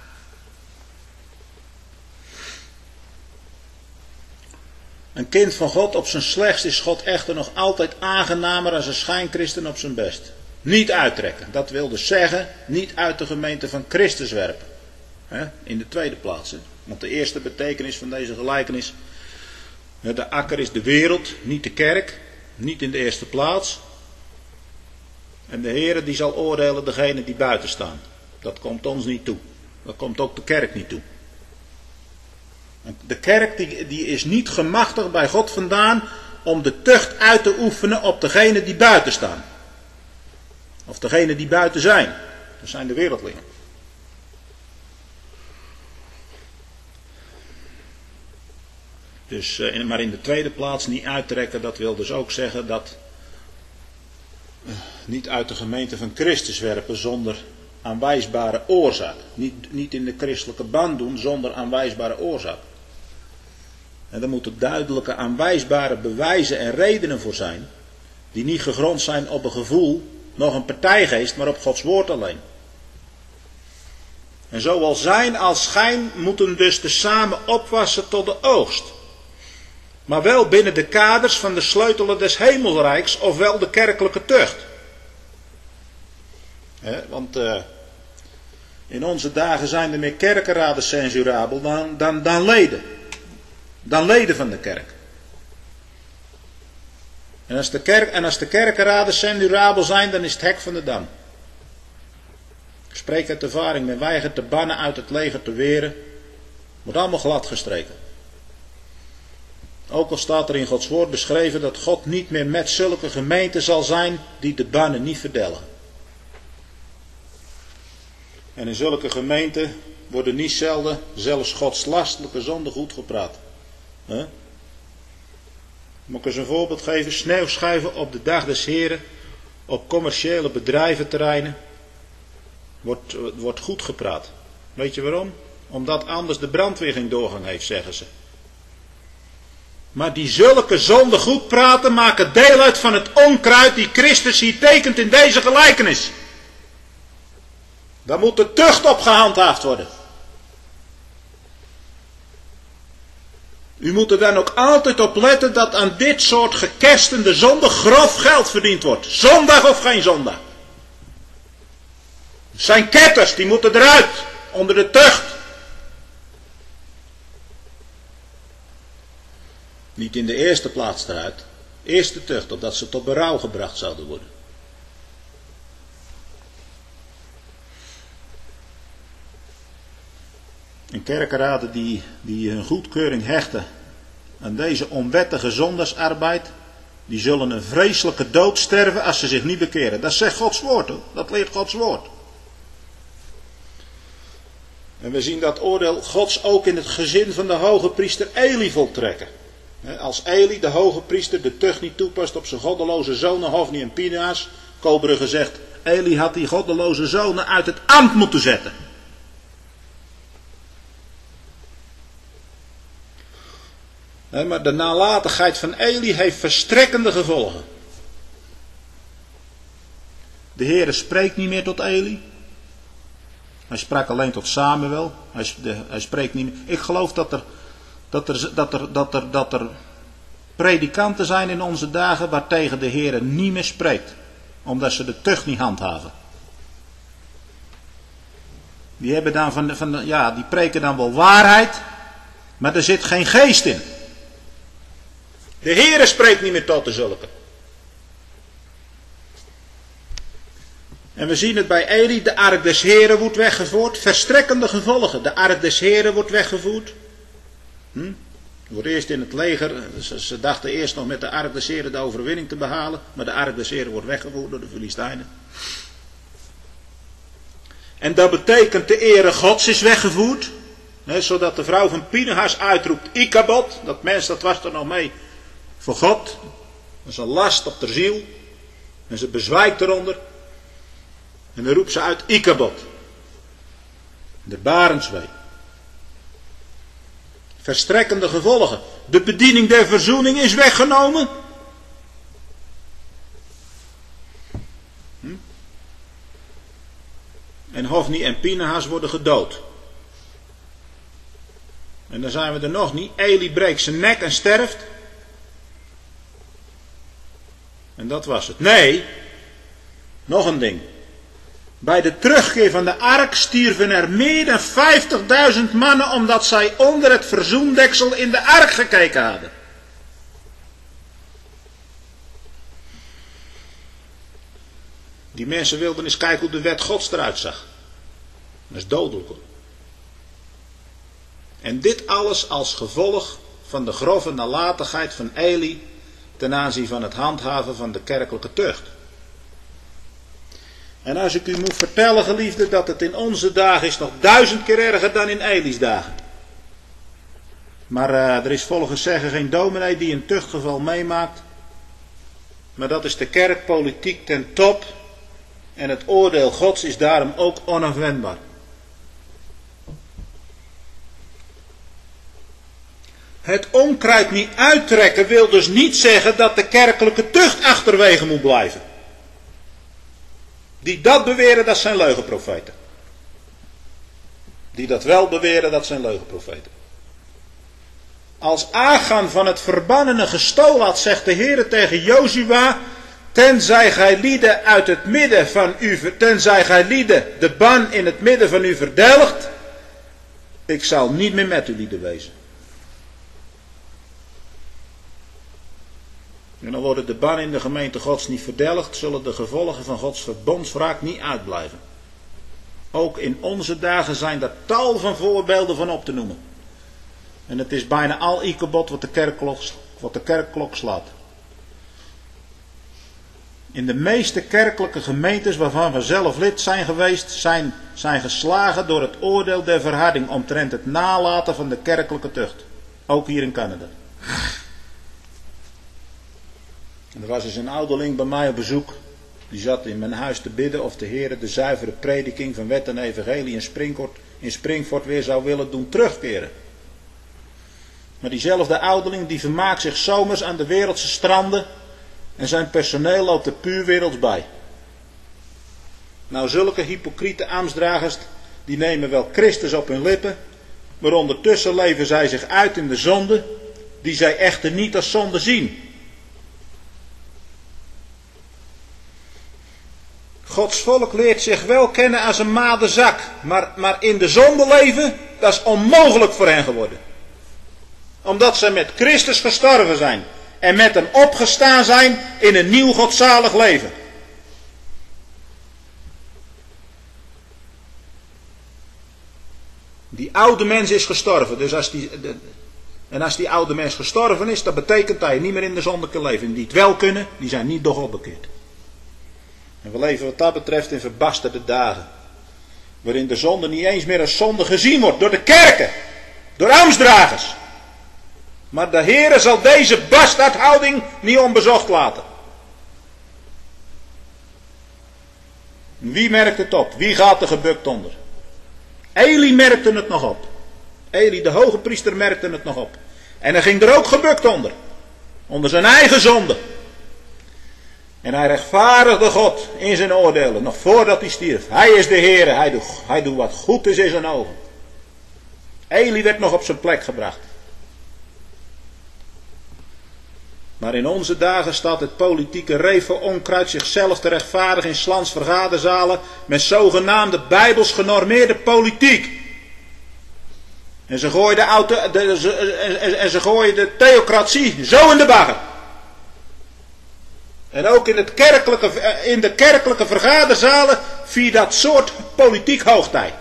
Een kind van God op zijn slechtst is God echter nog altijd aangenamer als een schijnchristen op zijn best. Niet uittrekken, dat wil dus zeggen, niet uit de gemeente van Christus werpen. In de tweede plaats. Want de eerste betekenis van deze gelijkenis. De akker is de wereld, niet de kerk. Niet in de eerste plaats. En de Heere die zal oordelen degenen die buiten staan. Dat komt ons niet toe. Dat komt ook de kerk niet toe. De kerk die is niet gemachtigd bij God vandaan om de tucht uit te oefenen op degenen die buiten staan. Of degenen die buiten zijn. Dat zijn de wereldlingen. Dus, maar in de tweede plaats niet uittrekken, dat wil dus ook zeggen dat niet uit de gemeente van Christus werpen zonder aanwijsbare oorzaak. Niet in de christelijke band doen zonder aanwijsbare oorzaak. En er moeten duidelijke aanwijsbare bewijzen en redenen voor zijn, die niet gegrond zijn op een gevoel, nog een partijgeest, maar op Gods woord alleen. En zowel zijn als schijn moeten dus tezamen opwassen tot de oogst. Maar wel binnen de kaders van de sleutelen des hemelrijks, ofwel de kerkelijke tucht. Want in onze dagen zijn er meer kerkenraden censurabel dan leden. Dan leden van de kerk. En als de kerkenraden censurabel zijn, dan is het hek van de dam. Ik spreek uit ervaring, men weigert de bannen uit het leger te weren. Wordt allemaal glad gestreken. Ook al staat er in Gods woord beschreven dat God niet meer met zulke gemeenten zal zijn die de bannen niet verdelgen. En in zulke gemeenten worden niet zelden zelfs godslastelijke zonden goed gepraat. Moet ik eens een voorbeeld geven? Sneeuwschuiven op de dag des Heren op commerciële bedrijventerreinen wordt goed gepraat. Weet je waarom? Omdat anders de brandweer geen doorgang heeft, zeggen ze. Maar die zulke zonden goed praten maken deel uit van het onkruid die Christus hier tekent in deze gelijkenis. Daar moet de tucht op gehandhaafd worden. U moet er dan ook altijd op letten dat aan dit soort gekerstende zonden grof geld verdiend wordt. Zondag of geen zondag. Het zijn ketters, die moeten eruit. Onder de tucht. Niet in de eerste plaats eruit. Eerst de tucht, opdat ze tot berouw gebracht zouden worden. En kerkenraden die hun goedkeuring hechten aan deze onwettige zondagsarbeid, die zullen een vreselijke dood sterven als ze zich niet bekeren. Dat zegt Gods woord, hoor. Dat leert Gods woord. En we zien dat oordeel Gods ook in het gezin van de hoge priester Eli voltrekken. Als Eli, de hoge priester, de tucht niet toepast op zijn goddeloze zonen Hofni en Pinehas, Kobere gezegd, Eli had die goddeloze zonen uit het ambt moeten zetten. Maar de nalatigheid van Eli heeft verstrekkende gevolgen. De Heere spreekt niet meer tot Eli. Hij sprak alleen tot Samuel. Hij spreekt niet meer. Ik geloof dat er predikanten zijn in onze dagen waartegen de Heere niet meer spreekt. Omdat ze de tucht niet handhaven. Die hebben dan die preken dan wel waarheid. Maar er zit geen geest in. De Heere spreekt niet meer tot de zulke. En we zien het bij Eli, de ark des Heren wordt weggevoerd. Verstrekkende gevolgen. De ark des Heren wordt weggevoerd. Wordt eerst in het leger. Ze dachten eerst nog met de ark des Heren de overwinning te behalen. Maar de ark des Heren wordt weggevoerd door de Filistijnen. En dat betekent de ere Gods is weggevoerd. Zodat de vrouw van Pinehas uitroept Ikabod. Dat mens dat was er nog mee voor God. Dat is een last op de ziel. En ze bezwijkt eronder. En dan roept ze uit Ikabod. De Barenswee. Verstrekkende gevolgen. De bediening der verzoening is weggenomen. En Hofni en Pinehas worden gedood. En dan zijn we er nog niet. Eli breekt zijn nek en sterft. En dat was het. Nee, nog een ding. Bij de terugkeer van de ark stierven er meer dan 50.000 mannen omdat zij onder het verzoendeksel in de ark gekeken hadden. Die mensen wilden eens kijken hoe de wet Gods eruit zag. Dat is dodelijk hoor. En dit alles als gevolg van de grove nalatigheid van Eli ten aanzien van het handhaven van de kerkelijke tucht. En als ik u moet vertellen, geliefde, dat het in onze dagen is nog 1000 keer erger dan in Eli's dagen. Maar er is volgens zeggen geen dominee die een tuchtgeval meemaakt. Maar dat is de kerkpolitiek ten top. En het oordeel Gods is daarom ook onafwendbaar. Het onkruid niet uittrekken wil dus niet zeggen dat de kerkelijke tucht achterwege moet blijven. Die dat beweren, dat zijn leugenprofeten. Die dat wel beweren, dat zijn leugenprofeten. Als Achan van het verbannene gestolen had, zegt de Heere tegen Jozua, tenzij gij lieden uit het midden van u, tenzij gij lieden de ban in het midden van u verdelgt, ik zal niet meer met u lieden wezen. En dan worden de ban in de gemeente Gods niet verdelgd, zullen de gevolgen van Gods verbondswraak niet uitblijven. Ook in onze dagen zijn er tal van voorbeelden van op te noemen. En het is bijna al ikebod wat de kerkklok slaat. In de meeste kerkelijke gemeentes waarvan we zelf lid zijn geweest, zijn geslagen door het oordeel der verharding omtrent het nalaten van de kerkelijke tucht. Ook hier in Canada. En er was eens een ouderling bij mij op bezoek. Die zat in mijn huis te bidden of de Heer de zuivere prediking van wet en evangelie in Springfort weer zou willen doen terugkeren. Maar diezelfde ouderling die vermaakt zich zomers aan de wereldse stranden en zijn personeel loopt er puur werelds bij. Nou, zulke hypocriete ambtsdragers die nemen wel Christus op hun lippen, maar ondertussen leven zij zich uit in de zonde die zij echter niet als zonde zien. Gods volk leert zich wel kennen als een made zak, maar in de zonde leven, dat is onmogelijk voor hen geworden. Omdat ze met Christus gestorven zijn en met hem opgestaan zijn in een nieuw godzalig leven. Die oude mens is gestorven, dus als die oude mens gestorven is, dat betekent dat je niet meer in de zonde kan leven. En die het wel kunnen, die zijn niet doch opbekeerd. En we leven wat dat betreft in verbasterde dagen. Waarin de zonde niet eens meer als zonde gezien wordt door de kerken. Door ambtsdragers. Maar de Heere zal deze bastaardhouding niet onbezocht laten. Wie merkt het op? Wie gaat er gebukt onder? Eli merkte het nog op. Eli de hoge priester merkte het nog op. En hij ging er ook gebukt onder. Onder zijn eigen zonde. En hij rechtvaardigde God in zijn oordelen, nog voordat hij stierf. Hij is de Heere, hij doet wat goed is in zijn ogen. Eli werd nog op zijn plek gebracht. Maar in onze dagen staat het politieke revo-onkruid zichzelf te rechtvaardigen in 's lands vergaderzalen met zogenaamde bijbels genormeerde politiek. En ze gooien de theocratie zo in de bagger. En ook in de kerkelijke vergaderzalen via dat soort politiek hoogtij.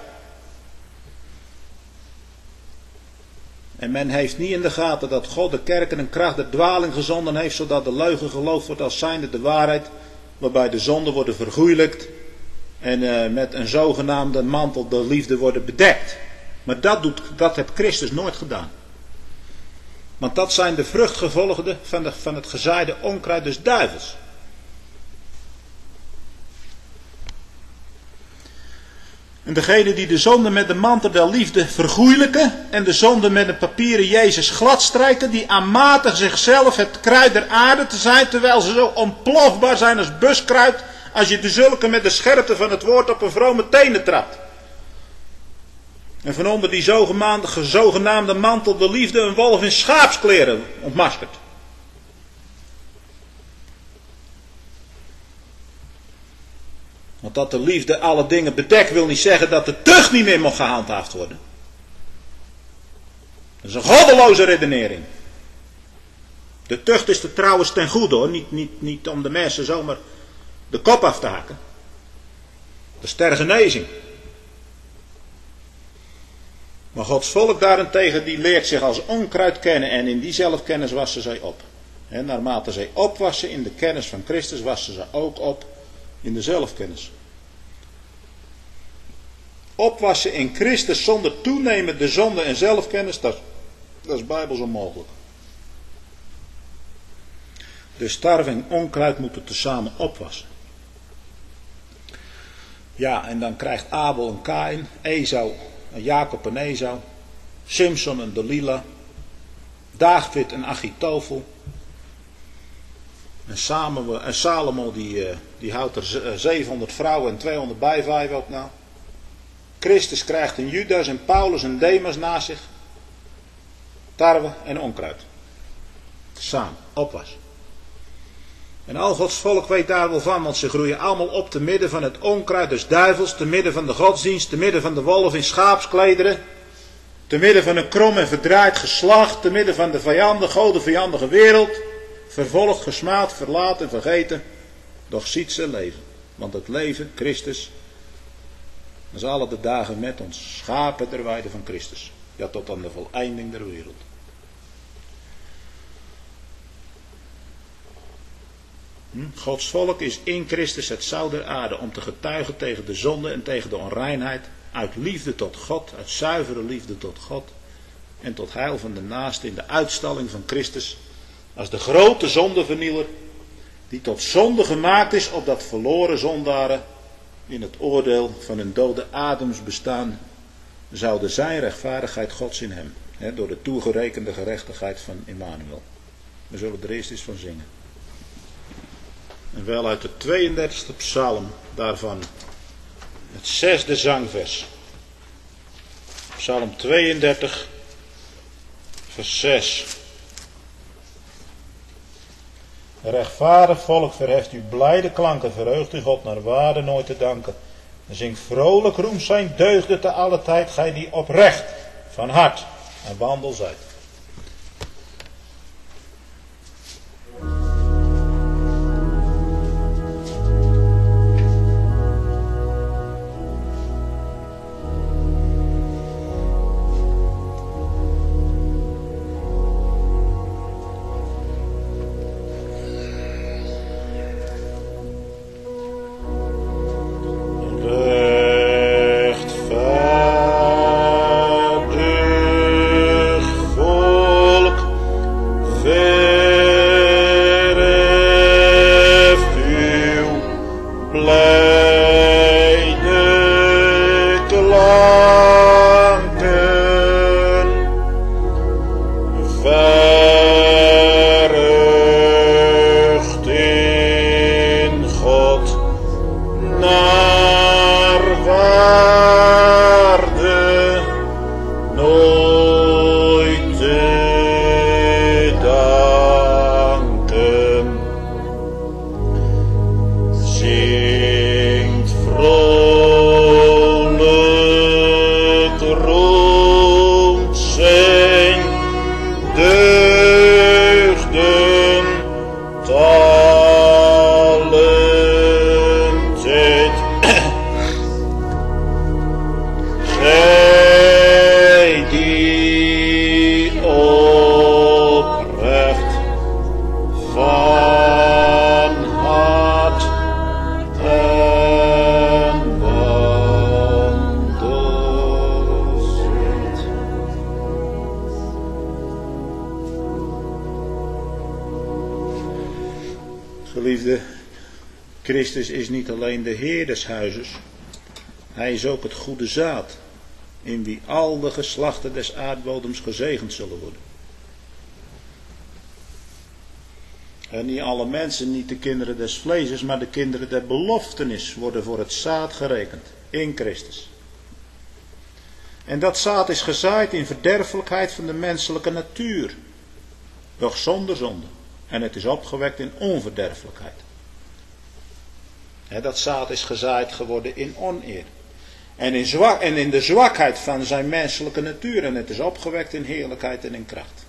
En men heeft niet in de gaten dat God de kerken een kracht der dwaling gezonden heeft, zodat de leugen geloofd wordt als zijnde de waarheid, waarbij de zonden worden vergoeilijkt en met een zogenaamde mantel de liefde worden bedekt. Maar dat heeft Christus nooit gedaan. Want dat zijn de vruchtgevolgen van het gezaaide onkruid des duivels. En degene die de zonde met de mantel der liefde vergoeilijken en de zonde met een papieren Jezus gladstrijken, die aanmatigen zichzelf het kruid der aarde te zijn, terwijl ze zo ontplofbaar zijn als buskruid, als je de zulke met de scherpte van het woord op een vrome tenen trapt. En van onder die zogenaamde mantel de liefde een wolf in schaapskleren ontmaskert. Want dat de liefde alle dingen bedekt wil niet zeggen dat de tucht niet meer mag gehandhaafd worden. Dat is een goddeloze redenering. De tucht is de trouwens ten goede hoor. Niet om de mensen zomaar de kop af te hakken. Dat is ter genezing. Maar Gods volk daarentegen die leert zich als onkruid kennen en in die zelfkennis wassen zij op. En naarmate zij opwassen in de kennis van Christus wassen ze ook op in de zelfkennis. Opwassen in Christus zonder toenemende zonde en zelfkennis, dat is bijbels onmogelijk. Dus tarwe en onkruid moeten tezamen opwassen. Ja, en dan krijgt Abel een Kaïn, Esau en Jacob en Esau, Simson en Delila, David en Achitofel. En Salomo die houdt er 700 vrouwen en 200 bijvijven op na. Christus krijgt een Judas en Paulus en Demas na zich. Tarwe en onkruid. Samen, opwas. En al Gods volk weet daar wel van, want ze groeien allemaal op te midden van het onkruid des duivels, te midden van de godsdienst, te midden van de wolf in schaapsklederen, te midden van een krom en verdraaid geslacht, te midden van de godenvijandige wereld, vervolgd, gesmaad, verlaten en vergeten, doch ziet ze leven. Want het leven, Christus, dat is alle de dagen met ons, schapen der weide van Christus, ja tot aan de voleinding der wereld. Gods volk is in Christus het zout der aarde om te getuigen tegen de zonde en tegen de onreinheid, uit liefde tot God, uit zuivere liefde tot God en tot heil van de naaste in de uitstalling van Christus als de grote zondevernieler die tot zonde gemaakt is opdat verloren zondaren in het oordeel van hun dode adems bestaan zouden zijn rechtvaardigheid Gods in hem, door de toegerekende gerechtigheid van Immanuel. We zullen er eerst eens van zingen. En wel uit de 32e psalm daarvan, het 6e zangvers. Psalm 32, vers 6. Rechtvaardig volk verheft uw blijde klanken, verheugt u God naar waarde nooit te danken. En zing vrolijk roem zijn deugden te alle tijd, gij die oprecht van hart en wandel zijt. Geliefde, Christus is niet alleen de Heer des huizes, hij is ook het goede zaad, in wie al de geslachten des aardbodems gezegend zullen worden. En niet alle mensen, niet de kinderen des vleeses, maar de kinderen der beloftenis worden voor het zaad gerekend, in Christus. En dat zaad is gezaaid in verderfelijkheid van de menselijke natuur, doch zonder zonde. En het is opgewekt in onverderfelijkheid. Dat zaad is gezaaid geworden in oneer. En in de zwakheid van zijn menselijke natuur. En het is opgewekt in heerlijkheid en in kracht.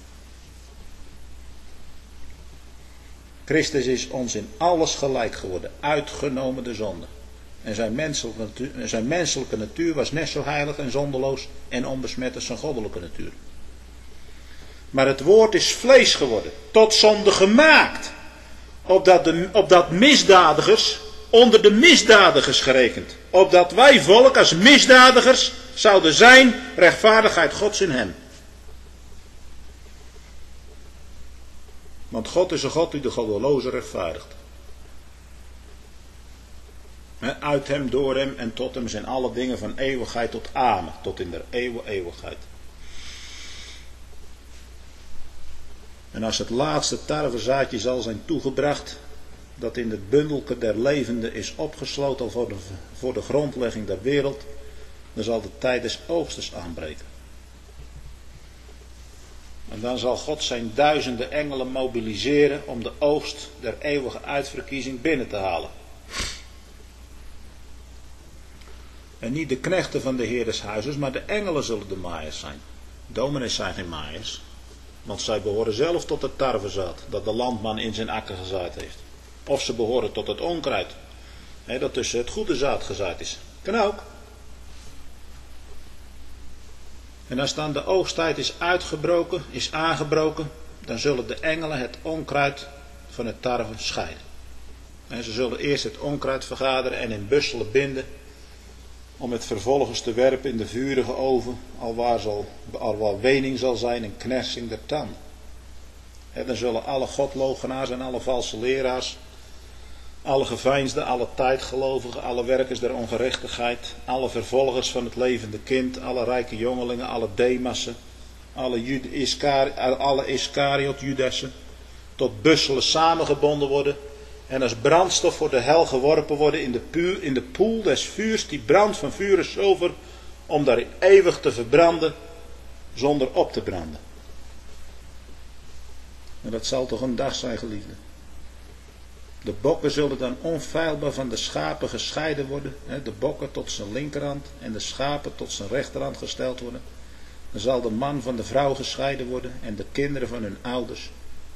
Christus is ons in alles gelijk geworden. Uitgenomen de zonde. En zijn menselijke natuur was net zo heilig en zondeloos en onbesmet als zijn goddelijke natuur. Maar het woord is vlees geworden. Tot zonde gemaakt. Opdat misdadigers onder de misdadigers gerekend. Opdat wij volk als misdadigers zouden zijn rechtvaardigheid Gods in hem. Want God is een God die de goddeloze rechtvaardigt. Uit hem, door hem en tot hem zijn alle dingen van eeuwigheid tot amen. Tot in der eeuwigheid. En als het laatste tarwezaadje zal zijn toegebracht, dat in het bundelke der levenden is opgesloten al voor de grondlegging der wereld, dan zal de tijd des oogstes aanbreken. En dan zal God zijn duizenden engelen mobiliseren om de oogst der eeuwige uitverkiezing binnen te halen. En niet de knechten van de Heer des huizes, maar de engelen zullen de maaiers zijn. Dominees zijn geen maaiers, want zij behoren zelf tot het tarwezaad dat de landman in zijn akker gezaaid heeft. Of ze behoren tot het onkruid, dat tussen het goede zaad gezaaid is. Kan ook. En als dan de oogsttijd is aangebroken, dan zullen de engelen het onkruid van het tarwe scheiden. En ze zullen eerst het onkruid vergaderen en in busselen binden, om het vervolgens te werpen in de vurige oven, alwaar wening zal zijn en knersing der tanden. Dan zullen alle godloochenaars en alle valse leraars, alle geveinsden, alle tijdgelovigen, alle werkers der ongerechtigheid, alle vervolgers van het levende kind, alle rijke jongelingen, alle Demassen, alle Iskariot-Judassen, tot busselen samengebonden worden en als brandstof voor de hel geworpen worden in de poel des vuurs, die brandt van vuur en zilver, om daar eeuwig te verbranden, zonder op te branden. En dat zal toch een dag zijn, geliefden. De bokken zullen dan onfeilbaar van de schapen gescheiden worden. De bokken tot zijn linkerhand en de schapen tot zijn rechterhand gesteld worden. Dan zal de man van de vrouw gescheiden worden en de kinderen van hun ouders.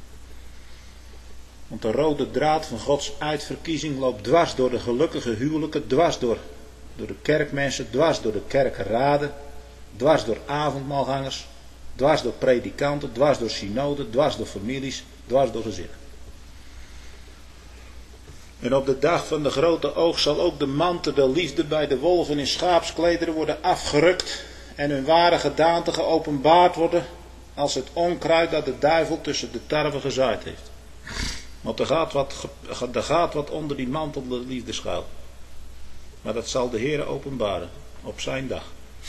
Want de rode draad van Gods uitverkiezing loopt dwars door de gelukkige huwelijken, dwars door de kerkmensen, dwars door de kerkenraden, dwars door avondmaalgangers, dwars door predikanten, dwars door synoden, dwars door families, dwars door gezinnen. En op de dag van de grote oogst zal ook de mantel der liefde bij de wolven in schaapsklederen worden afgerukt en hun ware gedaante geopenbaard worden als het onkruid dat de duivel tussen de tarwe gezaaid heeft. Want er gaat wat onder die mantel der liefde schuil. Maar dat zal de Heere openbaren op zijn dag.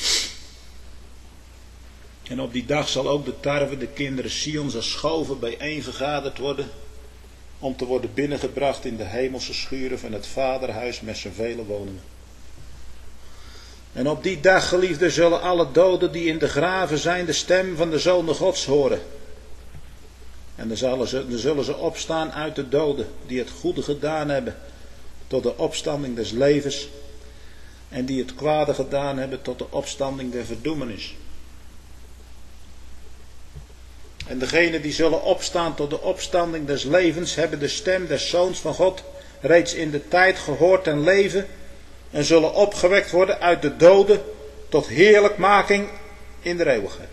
En op die dag zal ook de tarwe, de kinderen Sions als schoven bijeen vergaderd worden, om te worden binnengebracht in de hemelse schuren van het vaderhuis met zijn vele woningen. En op die dag, geliefden, zullen alle doden die in de graven zijn de stem van de Zoon Gods horen. En dan zullen ze opstaan uit de doden die het goede gedaan hebben tot de opstanding des levens, en die het kwade gedaan hebben tot de opstanding der verdoemenis. En degenen die zullen opstaan tot de opstanding des levens hebben de stem des Zoons van God reeds in de tijd gehoord en leven, en zullen opgewekt worden uit de doden tot heerlijkmaking in de eeuwigheid.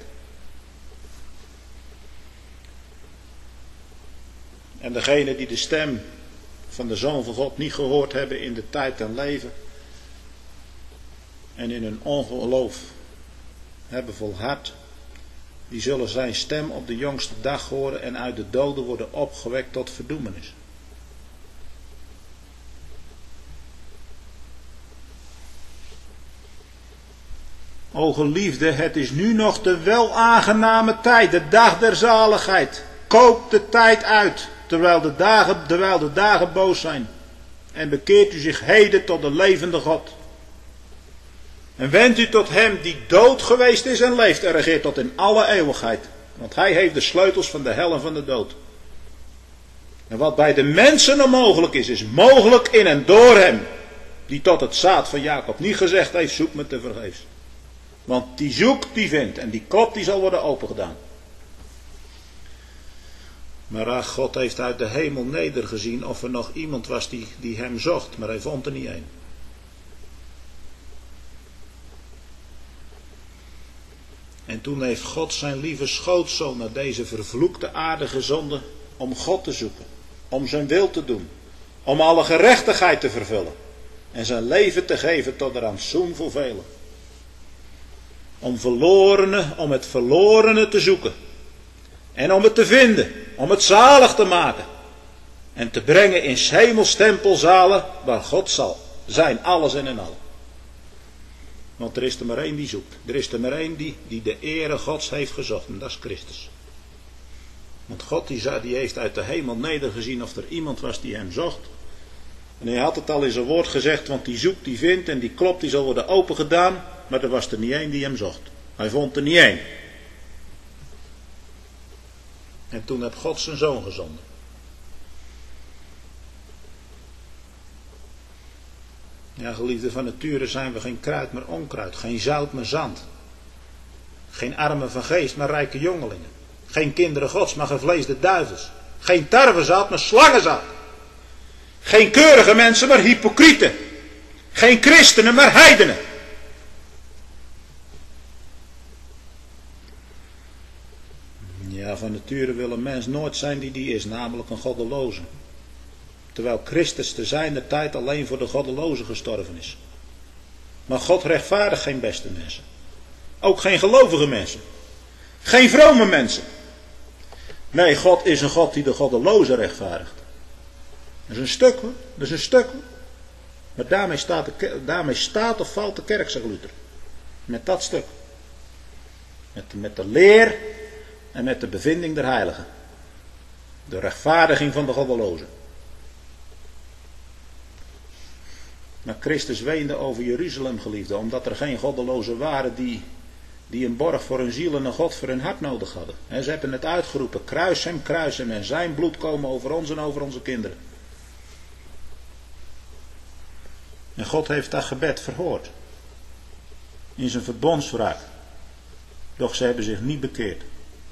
En degenen die de stem van de Zoon van God niet gehoord hebben in de tijd en leven en in hun ongeloof hebben volhard, die zullen zijn stem op de jongste dag horen en uit de doden worden opgewekt tot verdoemenis. O geliefde, het is nu nog de welaangename tijd, de dag der zaligheid. Koop de tijd uit, terwijl de dagen boos zijn. En bekeert u zich heden tot de levende God. En wendt u tot hem die dood geweest is en leeft en regeert tot in alle eeuwigheid. Want hij heeft de sleutels van de hel en van de dood. En wat bij de mensen onmogelijk is, is mogelijk in en door hem, die tot het zaad van Jacob niet gezegd heeft, zoek me tevergeefs. Want die zoekt, die vindt, en die klopt, die zal worden opengedaan. Maar ach, God heeft uit de hemel nedergezien of er nog iemand was die hem zocht, maar hij vond er niet één. En toen heeft God zijn lieve schootzoon naar deze vervloekte aarde gezonden om God te zoeken, om zijn wil te doen, om alle gerechtigheid te vervullen en zijn leven te geven tot een rantsoen voor velen. Om het verlorene te zoeken en om het te vinden, om het zalig te maken en te brengen in 's hemels tempelzalen waar God zal zijn, alles en in allen. Want er is er maar één die zoekt. Er is er maar één die de ere Gods heeft gezocht. En dat is Christus. Want God die heeft uit de hemel nedergezien of er iemand was die hem zocht. En hij had het al in zijn woord gezegd. Want die zoekt, die vindt en die klopt, die zal worden opengedaan. Maar er was er niet één die hem zocht. Hij vond er niet één. En toen heeft God zijn zoon gezonden. Ja, geliefden, van nature zijn we geen kruid maar onkruid. Geen zout maar zand. Geen armen van geest maar rijke jongelingen. Geen kinderen Gods maar gevleesde duivels. Geen tarwezaad maar slangenzaad. Geen keurige mensen maar hypocrieten. Geen christenen maar heidenen. Ja, van nature wil een mens nooit zijn die is, namelijk een goddeloze. Terwijl Christus te zijner tijd alleen voor de goddelozen gestorven is. Maar God rechtvaardigt geen beste mensen. Ook geen gelovige mensen. Geen vrome mensen. Nee, God is een God die de goddelozen rechtvaardigt. Dat is een stuk hoor. Dat is een stuk hoor. Maar daarmee staat of valt de kerk, zegt Luther. Met dat stuk. Met de leer en met de bevinding der heiligen. De rechtvaardiging van de goddelozen. Maar Christus weende over Jeruzalem, geliefde, omdat er geen goddelozen waren die een borg voor hun ziel en een God voor hun hart nodig hadden. En ze hebben het uitgeroepen, kruis hem en zijn bloed komen over ons en over onze kinderen. En God heeft dat gebed verhoord. In zijn verbondswraak. Doch ze hebben zich niet bekeerd.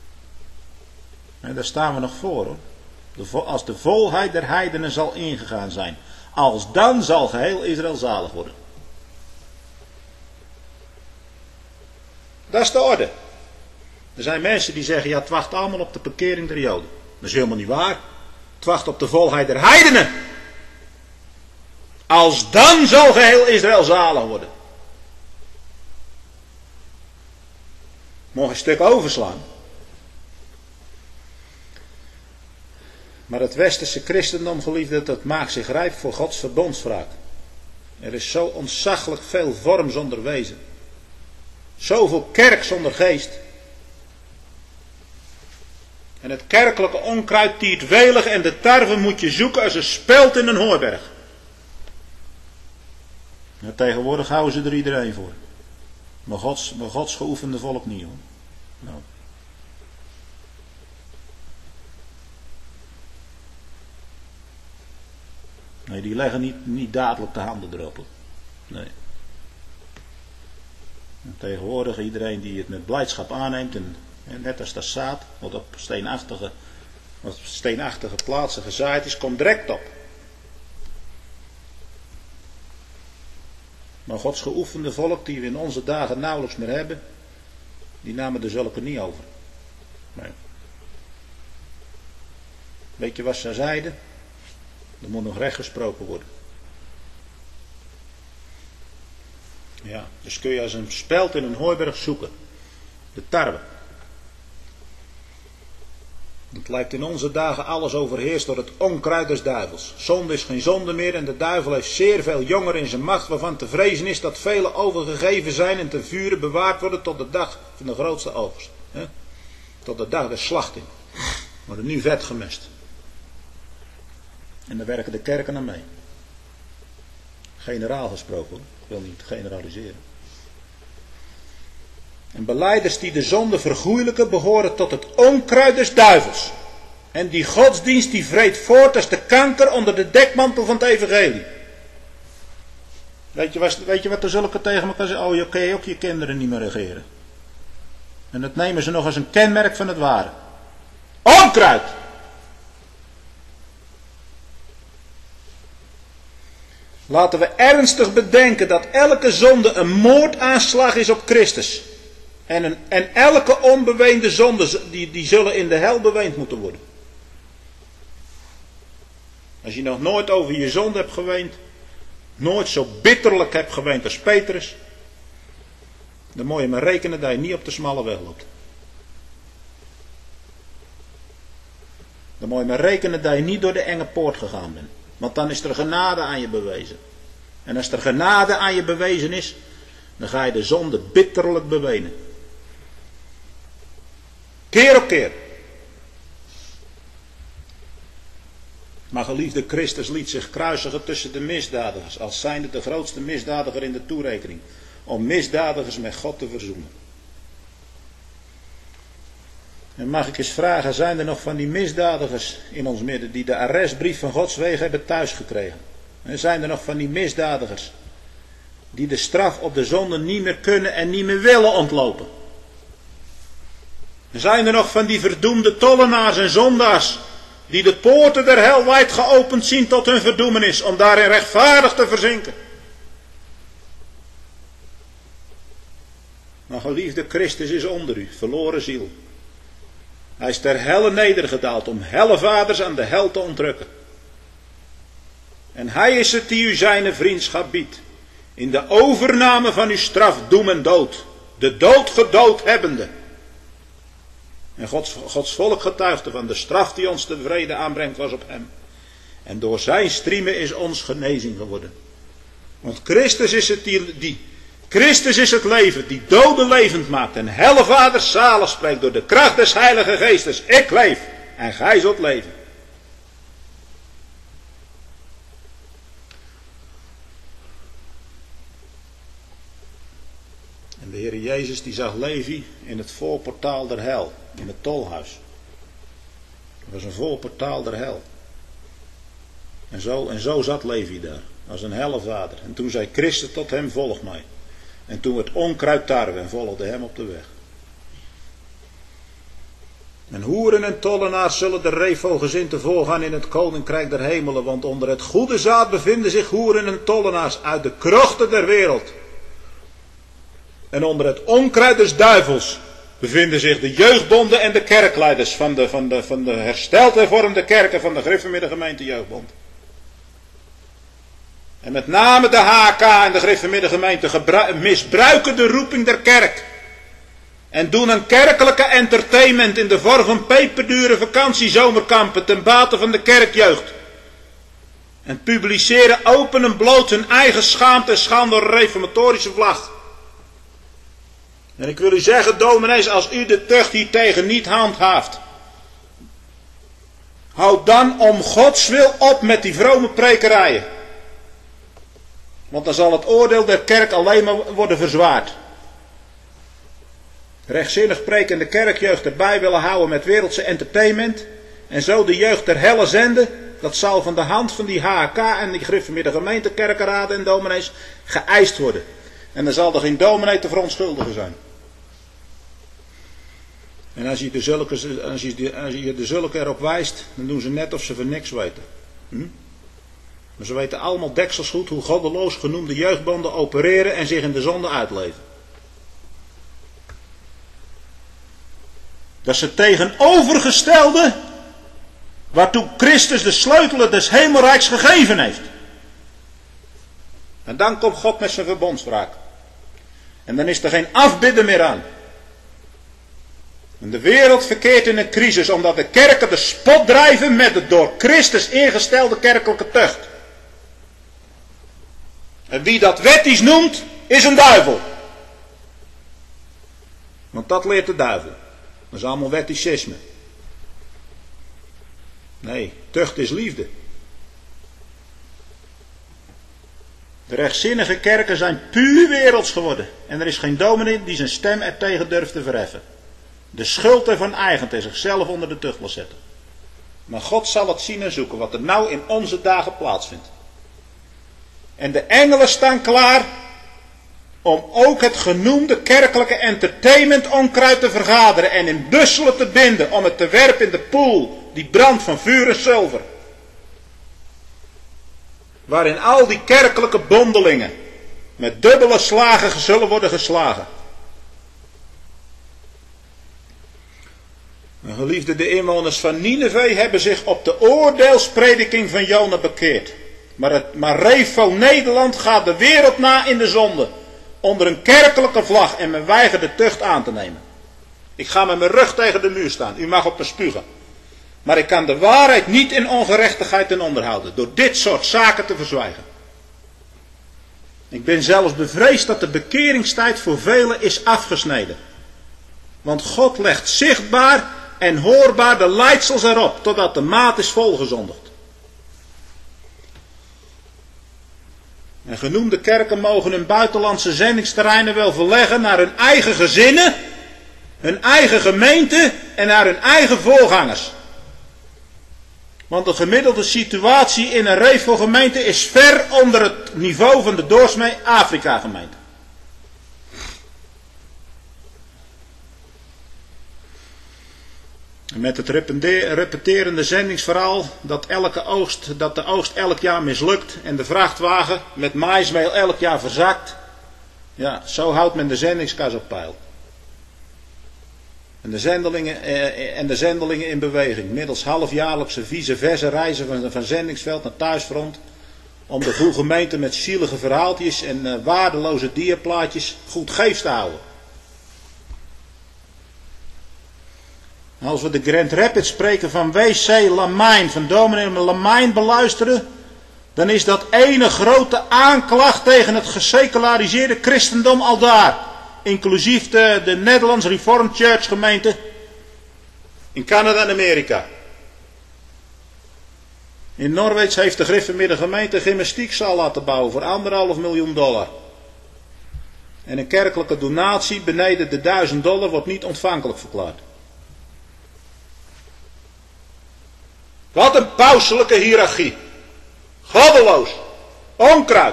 En daar staan we nog voor hoor. Als de volheid der heidenen zal ingegaan zijn. Als dan zal geheel Israël zalig worden. Dat is de orde. Er zijn mensen die zeggen, ja, het wacht allemaal op de bekering der Joden. Dat is helemaal niet waar. Het wacht op de volheid der heidenen. Als dan zal geheel Israël zalig worden. Mocht een stuk overslaan. Maar het westerse christendom, geliefde, dat maakt zich rijp voor Gods verbondswraak. Er is zo ontzaglijk veel vorm zonder wezen. Zoveel kerk zonder geest. En het kerkelijke onkruid tiert welig en de tarwe moet je zoeken als een speld in een hooiberg. En tegenwoordig houden ze er iedereen voor. Maar Gods geoefende volk niet hoor. Nou. Nee, die leggen niet dadelijk de handen erop. Nee. En tegenwoordig iedereen die het met blijdschap aanneemt, en net als dat zaad, wat op steenachtige plaatsen gezaaid is, komt direct op. Maar Gods geoefende volk, die we in onze dagen nauwelijks meer hebben, die namen er zulke niet over. Nee. Weet je wat ze zeiden? Er moet nog recht gesproken worden. Ja, dus kun je als een speld in een hooiberg zoeken. De tarwe. Het lijkt in onze dagen alles overheerst door het onkruid des duivels. Zonde is geen zonde meer en de duivel heeft zeer veel jongeren in zijn macht, waarvan te vrezen is dat vele overgegeven zijn en ten vure bewaard worden tot de dag van de grootste oogst. Tot de dag der slachting. Worden nu vet gemest. En daar werken de kerken aan mee. Generaal gesproken, ik wil niet generaliseren. En belijders die de zonde vergoeilijken behoren tot het onkruid des duivels. En die godsdienst die vreet voort als de kanker onder de dekmantel van het evangelie. Weet je wat er zulke tegen elkaar zeggen? Oh, je kan ook je kinderen niet meer regeren. En dat nemen ze nog als een kenmerk van het ware. Onkruid! Laten we ernstig bedenken dat elke zonde een moordaanslag is op Christus. En elke onbeweende zonde, die zullen in de hel beweend moeten worden. Als je nog nooit over je zonde hebt geweend, nooit zo bitterlijk hebt geweend als Petrus, dan moet je maar rekenen dat je niet op de smalle weg loopt. Dan moet je maar rekenen dat je niet door de enge poort gegaan bent. Want dan is er genade aan je bewezen. En als er genade aan je bewezen is, dan ga je de zonde bitterlijk bewenen. Keer op keer. Maar geliefde, Christus liet zich kruisigen tussen de misdadigers, als zijnde de grootste misdadiger in de toerekening, om misdadigers met God te verzoenen. En mag ik eens vragen, zijn er nog van die misdadigers in ons midden die de arrestbrief van Gods wegen hebben thuisgekregen? En zijn er nog van die misdadigers die de straf op de zonde niet meer kunnen en niet meer willen ontlopen? En zijn er nog van die verdoemde tollenaars en zondaars die de poorten der hel wijd geopend zien tot hun verdoemenis, om daarin rechtvaardig te verzinken? Maar geliefde, Christus is onder u, verloren ziel. Hij is ter helle nedergedaald om hellevaders aan de hel te ontrukken. En hij is het die u zijn vriendschap biedt, in de overname van uw straf, doem en dood, de dood gedood hebbende. En Gods volk getuigde van de straf die ons de vrede aanbrengt was op hem. En door zijn striemen is ons genezing geworden. Want Christus is het Christus is het leven die doden levend maakt en hellevaders zalig spreekt door de kracht des Heilige Geestes. Ik leef en gij zult leven. En de Heer Jezus die zag Levi in het voorportaal der hel, in het tolhuis. Dat was een voorportaal der hel. En zo zat Levi daar, als een hellevader. En toen zei Christus tot hem, volg mij. En toen werd onkruid tarwe en volgde hem op de weg. En hoeren en tollenaars zullen de reefvogelzinten voorgaan in het koninkrijk der hemelen. Want onder het goede zaad bevinden zich hoeren en tollenaars uit de krochten der wereld. En onder het onkruid des duivels bevinden zich de jeugdbonden en de kerkleiders van de hersteld hervormde kerken van de Gereformeerde Gemeente Jeugdbond. En met name de HK en de Gereformeerde Gemeente misbruiken de roeping der kerk. En doen een kerkelijke entertainment in de vorm van peperdure vakantiezomerkampen ten bate van de kerkjeugd. En publiceren open en bloot hun eigen schaamte en schande door een reformatorische vlag. En ik wil u zeggen, dominees, als u de tucht hiertegen niet handhaaft, houd dan om Gods wil op met die vrome prekerijen. Want dan zal het oordeel der kerk alleen maar worden verzwaard. Rechtzinnig preken de kerkjeugd erbij willen houden met wereldse entertainment. En zo de jeugd ter helle zenden. Dat zal van de hand van die HK en die Gereformeerde Gemeente, kerkenraden en dominees geëist worden. En dan zal er geen dominee te verontschuldigen zijn. En als je de zulke erop wijst, dan doen ze net of ze van niks weten. Maar ze weten allemaal deksels goed hoe goddeloos genoemde jeugdbonden opereren en zich in de zonde uitleven. Dat is het tegenovergestelde waartoe Christus de sleutelen des hemelrijks gegeven heeft. En dan komt God met zijn verbondswraak. En dan is er geen afbidden meer aan. En de wereld verkeert in een crisis omdat de kerken de spot drijven met de door Christus ingestelde kerkelijke tucht. En wie dat wettisch noemt, is een duivel. Want dat leert de duivel. Dat is allemaal wetticisme. Nee, tucht is liefde. De rechtzinnige kerken zijn puur werelds geworden. En er is geen dominee die zijn stem er tegen durft te verheffen. De schuld ervan eigent en zichzelf onder de tucht wil zetten. Maar God zal het zien en zoeken wat er nou in onze dagen plaatsvindt. En de engelen staan klaar om ook het genoemde kerkelijke entertainment onkruid te vergaderen en in busselen te binden om het te werpen in de poel die brandt van vuur en zilver. Waarin al die kerkelijke bondelingen met dubbele slagen zullen worden geslagen. En geliefde, de inwoners van Nineve hebben zich op de oordeelsprediking van Jona bekeerd. Maar Revo Nederland gaat de wereld na in de zonde. Onder een kerkelijke vlag en men weigert de tucht aan te nemen. Ik ga met mijn rug tegen de muur staan. U mag op me spugen. Maar ik kan de waarheid niet in ongerechtigheid ten onder houden. Door dit soort zaken te verzwijgen. Ik ben zelfs bevreesd dat de bekeringstijd voor velen is afgesneden. Want God legt zichtbaar en hoorbaar de leidsels erop. Totdat de maat is volgezondigd. En genoemde kerken mogen hun buitenlandse zendingsterreinen wel verleggen naar hun eigen gezinnen, hun eigen gemeente en naar hun eigen voorgangers. Want de gemiddelde situatie in een Revo-gemeente is ver onder het niveau van de doorsnee Afrika-gemeente. Met het repeterende zendingsverhaal dat de oogst elk jaar mislukt en de vrachtwagen met maïsmeel elk jaar verzakt. Ja, zo houdt men de zendingskas op peil. En de zendelingen in beweging, middels halfjaarlijkse vice versa reizen van zendingsveld naar thuisfront, om de goede gemeente met zielige verhaaltjes en waardeloze dierplaatjes goed geest te houden. Als we de Grand Rapids spreken van W.C. Lamijn, van dominee Lamijn beluisteren, dan is dat ene grote aanklacht tegen het geseculariseerde christendom aldaar. Inclusief de Netherlands Reformed Church gemeente in Canada en Amerika. In Norwich heeft de Griffemidden gemeente een gymnastiekzaal laten bouwen voor $1,5 miljoen. En een kerkelijke donatie beneden de $1.000 wordt niet ontvankelijk verklaard. Wat een pauselijke hiërarchie. Goddeloos. Onkruid.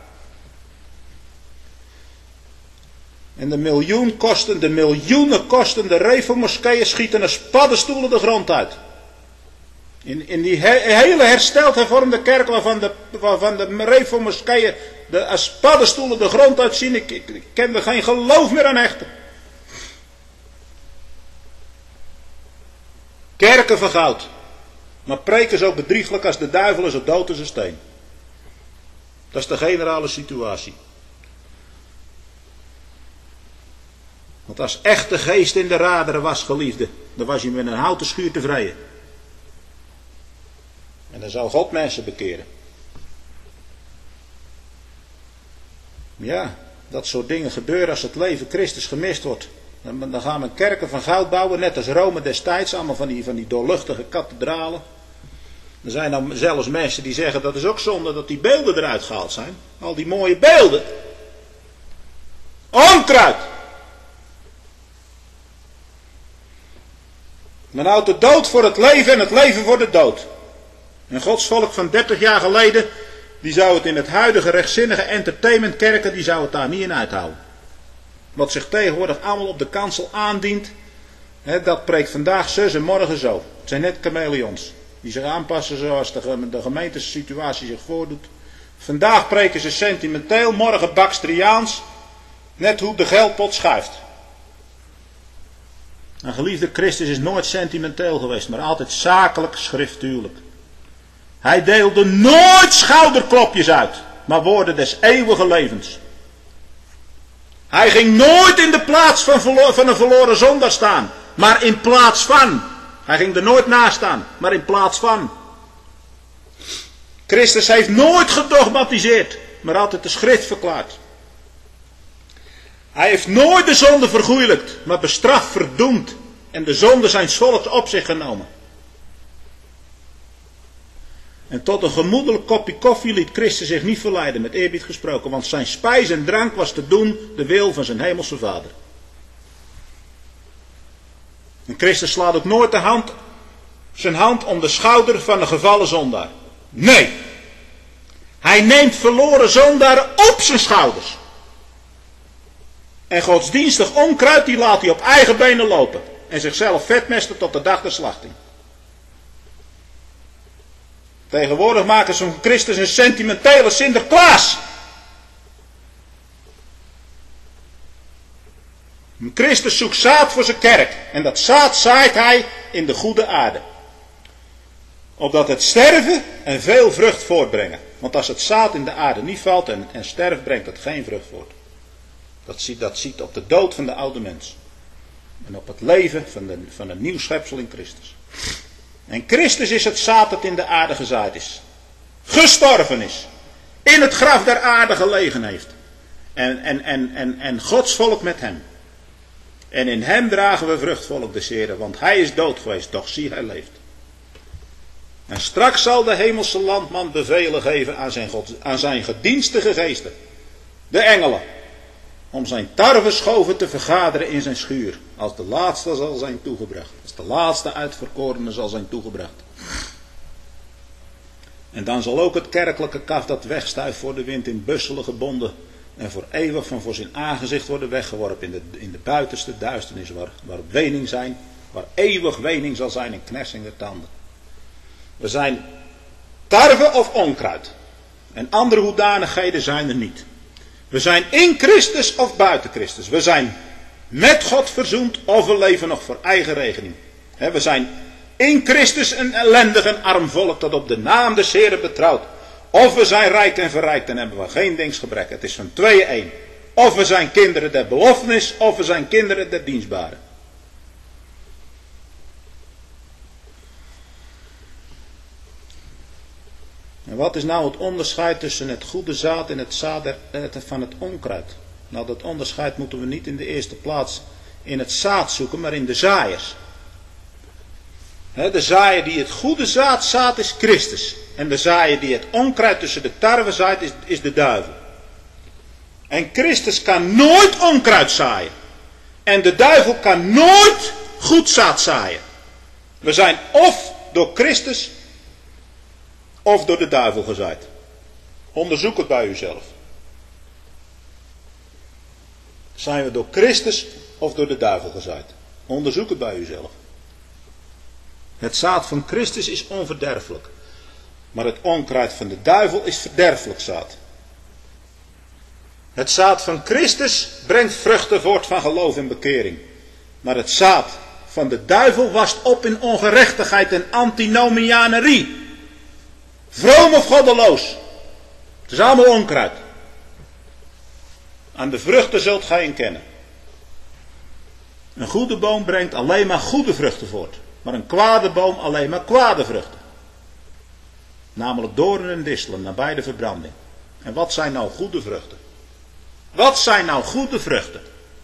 En de miljoenen kostende Revo-moskeeën schieten als paddenstoelen de grond uit. In die hele hersteld hervormde kerk waarvan de Revo-moskeeën als paddenstoelen de grond uitzien. Ik ken er geen geloof meer aan hechten. Kerken van goud. Maar preken zo bedrieglijk als de duivel en zo dood als een steen. Dat is de generale situatie. Want als echte geest in de raderen was, geliefde, dan was je met een houten schuur tevreden. En dan zou God mensen bekeren. Ja, dat soort dingen gebeuren als het leven Christus gemist wordt. Dan gaan we kerken van goud bouwen, net als Rome destijds, allemaal van die doorluchtige kathedralen. Er zijn dan zelfs mensen die zeggen dat is ook zonde dat die beelden eruit gehaald zijn. Al die mooie beelden. Onkruid! Men houdt de dood voor het leven en het leven voor de dood. En Gods volk van 30 jaar geleden, die zou het in het huidige rechtzinnige entertainmentkerken, die zou het daar niet in uithouden. Wat zich tegenwoordig allemaal op de kansel aandient, dat preekt vandaag zus en morgen zo. Het zijn net chameleons, die zich aanpassen zoals de gemeentesituatie zich voordoet. Vandaag preken ze sentimenteel, morgen bakstriaans, net hoe de geldpot schuift. Een geliefde Christus is nooit sentimenteel geweest, maar altijd zakelijk, schriftuurlijk. Hij deelde nooit schouderklopjes uit, maar woorden des eeuwige levens. Hij ging nooit in de plaats van een verloren zondaar staan, maar in plaats van. Hij ging er nooit naast staan, maar in plaats van. Christus heeft nooit gedogmatiseerd, maar altijd de schrift verklaard. Hij heeft nooit de zonde vergoeilijkt, maar bestraft, verdoemd en de zonde zijn volks op zich genomen. En tot een gemoedelijk kopje koffie liet Christus zich niet verleiden, met eerbied gesproken, want zijn spijs en drank was te doen de wil van zijn hemelse Vader. En Christus slaat ook nooit de hand zijn hand om de schouder van een gevallen zondaar. Nee. Hij neemt verloren zondaren op zijn schouders. En godsdienstig onkruid die laat hij op eigen benen lopen. En zichzelf vetmesten tot de dag der slachting. Tegenwoordig maken ze van Christus een sentimentele Sinterklaas. Christus zoekt zaad voor zijn kerk. En dat zaad zaait hij in de goede aarde. Opdat het sterven en veel vrucht voortbrengen. Want als het zaad in de aarde niet valt en sterft, brengt het geen vrucht voort. Dat ziet op de dood van de oude mens. En op het leven van een nieuw schepsel in Christus. En Christus is het zaad dat in de aarde gezaaid is. Gestorven is. In het graf der aarde gelegen heeft. En Gods volk met hem. En in hem dragen we vrucht volk des Heren. Want hij is dood geweest, doch zie hij leeft. En straks zal de hemelse landman bevelen geven aan zijn gedienstige geesten. De engelen. Om zijn tarweschoven te vergaderen in zijn schuur. Als de laatste zal zijn toegebracht. Als de laatste uitverkorene zal zijn toegebracht. En dan zal ook het kerkelijke kaf dat wegstuift voor de wind in busselen gebonden. En voor eeuwig van voor zijn aangezicht worden weggeworpen in de buitenste duisternis. Waar wening zijn. Waar eeuwig wening zal zijn en knersing der tanden. We zijn tarwe of onkruid. En andere hoedanigheden zijn er niet. We zijn in Christus of buiten Christus. We zijn met God verzoend of we leven nog voor eigen rekening. We zijn in Christus een ellendig en arm volk dat op de naam des Heren betrouwt. Of we zijn rijk en verrijkt en hebben we geen dingsgebrek. Het is van tweeën één. Of we zijn kinderen der beloftenis of we zijn kinderen der dienstbaren. En wat is nou het onderscheid tussen het goede zaad en het zaad van het onkruid? Nou, dat onderscheid moeten we niet in de eerste plaats in het zaad zoeken, maar in de zaaiers. De zaaier die het goede zaad zaait is Christus. En de zaaier die het onkruid tussen de tarwe zaait is de duivel. En Christus kan nooit onkruid zaaien. En de duivel kan nooit goed zaad zaaien. We zijn of door Christus of door de duivel gezaaid. Onderzoek het bij uzelf. Zijn we door Christus of door de duivel gezaaid? Onderzoek het bij uzelf. Het zaad van Christus is onverderfelijk. Maar het onkruid van de duivel is verderfelijk zaad. Het zaad van Christus brengt vruchten voort van geloof en bekering. Maar het zaad van de duivel wast op in ongerechtigheid en antinomianerie. Vroom of goddeloos. Het is allemaal onkruid. Aan de vruchten zult gij hen kennen. Een goede boom brengt alleen maar goede vruchten voort. Maar een kwade boom alleen maar kwade vruchten. Namelijk doornen en distelen, nabij de verbranding. En wat zijn nou goede vruchten? Wat zijn nou goede vruchten?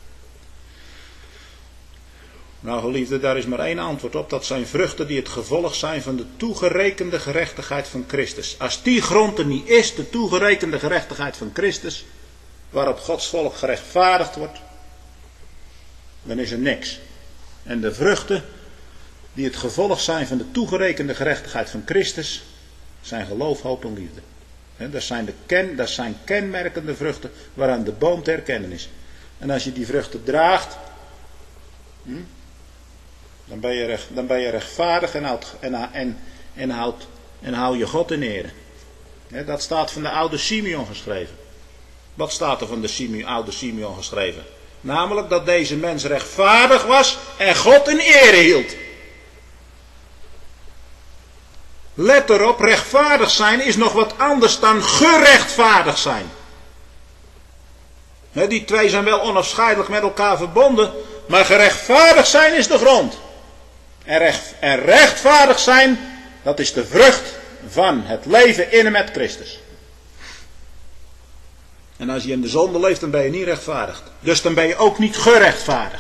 Nou geliefde, daar is maar één antwoord op. Dat zijn vruchten die het gevolg zijn van de toegerekende gerechtigheid van Christus. Als die grond er niet is, de toegerekende gerechtigheid van Christus, waarop Gods volk gerechtvaardigd wordt, dan is er niks. En de vruchten die het gevolg zijn van de toegerekende gerechtigheid van Christus, zijn geloof, hoop en liefde. Dat zijn kenmerkende vruchten waaraan de boom te herkennen is. En als je die vruchten draagt, dan ben je rechtvaardig en hou je God in ere. Dat staat van de oude Simeon geschreven. Wat staat er van de oude Simeon geschreven? Namelijk dat deze mens rechtvaardig was en God in ere hield. Let erop, rechtvaardig zijn is nog wat anders dan gerechtvaardigd zijn. Die twee zijn wel onafscheidelijk met elkaar verbonden, maar gerechtvaardigd zijn is de grond. En rechtvaardig zijn, dat is de vrucht van het leven in en met Christus. En als je in de zonde leeft, dan ben je niet rechtvaardigd. Dus dan ben je ook niet gerechtvaardigd.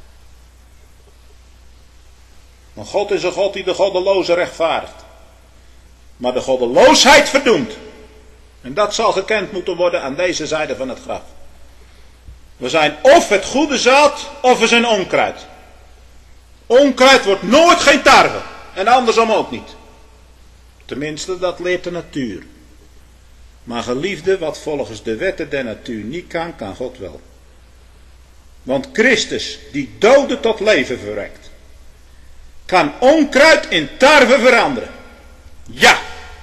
Want God is een God die de goddeloze rechtvaardigt. Maar de goddeloosheid verdoemt. En dat zal gekend moeten worden aan deze zijde van het graf. We zijn of het goede zaad, of we zijn onkruid. Onkruid wordt nooit geen tarwe. en andersom ook niet. Tenminste, dat leert de natuur. Maar geliefde, wat volgens de wetten der natuur niet kan, kan God wel. Want Christus, die doden tot leven verwekt, kan onkruid in tarwe veranderen. Ja.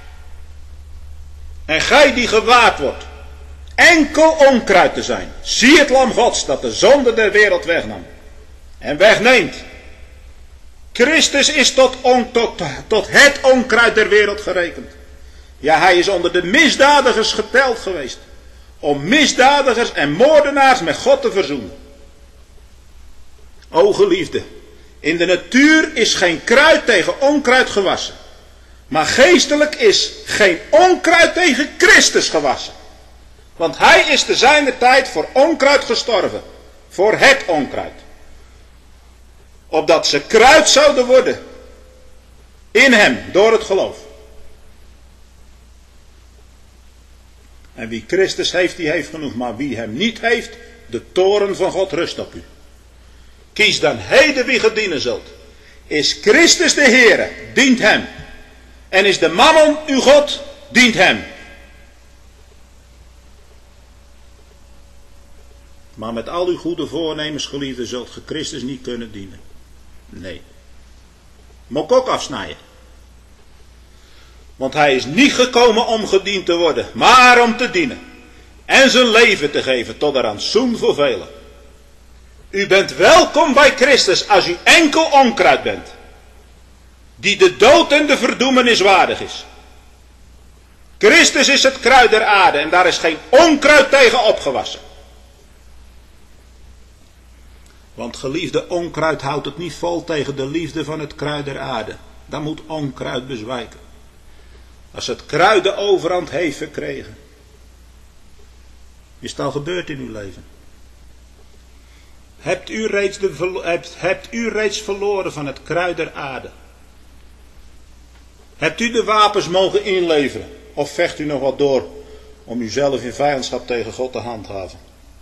En gij die gewaard wordt enkel onkruid te zijn. Zie het lam Gods dat de zonde der wereld wegnam. En wegneemt. Christus is tot het onkruid der wereld gerekend. Ja, hij is onder de misdadigers geteld geweest. Om misdadigers en moordenaars met God te verzoenen. O geliefde, in de natuur is geen kruid tegen onkruid gewassen. Maar geestelijk is geen onkruid tegen Christus gewassen. Want hij is te zijner tijd voor onkruid gestorven. Voor het onkruid. Opdat ze kruid zouden worden. In hem, door het geloof. En wie Christus heeft, die heeft genoeg. Maar wie hem niet heeft, de toorn van God rust op u. Kies dan heden wie ge dienen zult. Is Christus de Heere, dient hem. En is de mammon uw God, dient hem. Maar met al uw goede voornemens, geliefden, zult ge Christus niet kunnen dienen. Nee. Moet ik ook afsnijden. Want hij is niet gekomen om gediend te worden, maar om te dienen. En zijn leven te geven tot een rantsoen voor velen. U bent welkom bij Christus als u enkel onkruid bent. Die de dood en de verdoemenis waardig is. Christus is het kruid der aarde en daar is geen onkruid tegen opgewassen. Want geliefde, onkruid houdt het niet vol tegen de liefde van het kruid der aarde. Dan moet onkruid bezwijken. Als het kruid de overhand heeft verkregen. Is het al gebeurd in uw leven? Hebt u reeds verloren van het kruid der aarde? Hebt u de wapens mogen inleveren? Of vecht u nog wat door om uzelf in vijandschap tegen God te handhaven?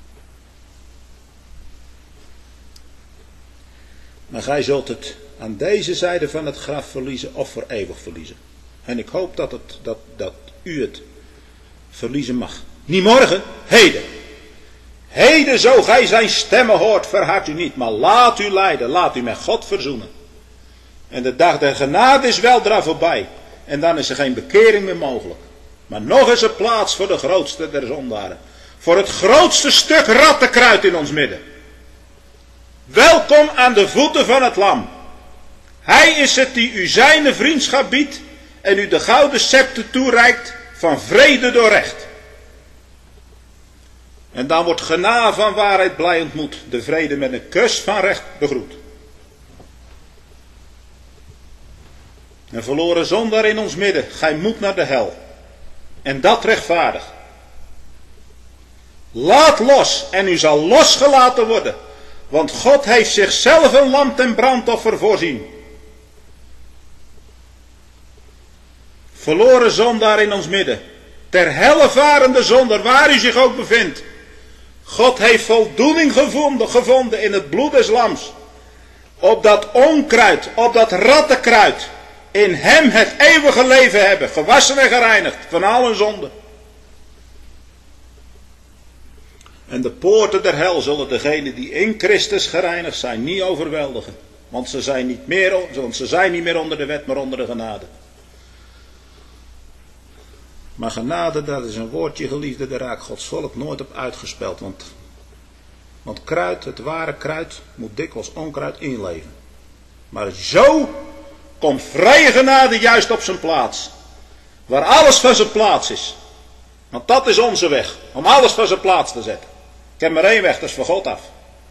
Maar gij zult het aan deze zijde van het graf verliezen of voor eeuwig verliezen. En ik hoop dat u het verliezen mag. Niet morgen, heden. Heden, zo gij zijn stemmen hoort, verhard u niet, maar laat u leiden, laat u met God verzoenen. En de dag der genade is weldra voorbij. En dan is er geen bekering meer mogelijk. Maar nog is er plaats voor de grootste der zondaren. Voor het grootste stuk rattenkruid in ons midden. Welkom aan de voeten van het lam. Hij is het die u zijne vriendschap biedt en u de gouden scepter toereikt van vrede door recht. En dan wordt genade van waarheid blij ontmoet, de vrede met een kus van recht begroet. Een verloren zondaar in ons midden, gij moet naar de hel. En dat rechtvaardig. Laat los en u zal losgelaten worden. Want God heeft zichzelf een lam ten brandoffer voorzien. Verloren zondaar in ons midden. Ter helle varende zondaar, waar u zich ook bevindt. God heeft voldoening gevonden in het bloed des lams. Op dat onkruid, op dat rattenkruid. In hem het eeuwige leven hebben. Gewassen en gereinigd van al hun zonden. En de poorten der hel zullen degenen die in Christus gereinigd zijn niet overweldigen. Want ze zijn niet meer onder de wet, maar onder de genade. Maar genade, dat is een woordje, geliefde, daar raakt Gods volk nooit op uitgespeld. Want kruid, het ware kruid, moet dikwijls onkruid inleven. Maar zo komt vrije genade juist op zijn plaats. Waar alles van zijn plaats is. Want dat is onze weg, om alles van zijn plaats te zetten. Ik heb maar één weg, dat is van God af.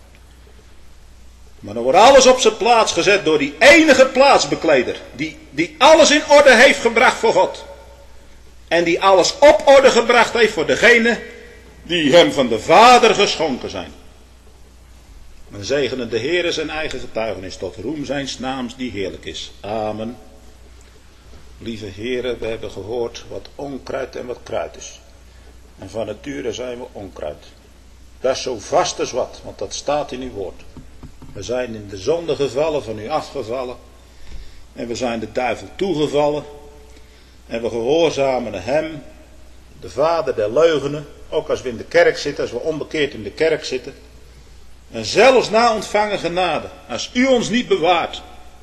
Maar dan wordt alles op zijn plaats gezet door die enige plaatsbekleder. Die alles in orde heeft gebracht voor God. En die alles op orde gebracht heeft voor degene die hem van de Vader geschonken zijn. En zegenen de Heere zijn eigen getuigenis tot roem zijns naams die heerlijk is. Amen. Lieve Heere, we hebben gehoord wat onkruid en wat kruid is. En van nature zijn we onkruid. Dat is zo vast als wat, want dat staat in uw woord. We zijn in de zonde gevallen, van u afgevallen. En we zijn de duivel toegevallen. En we gehoorzamen hem, de vader der leugenen. Ook als we in de kerk zitten, als we onbekeerd in de kerk zitten. En zelfs na ontvangen genade, als u ons niet bewaart.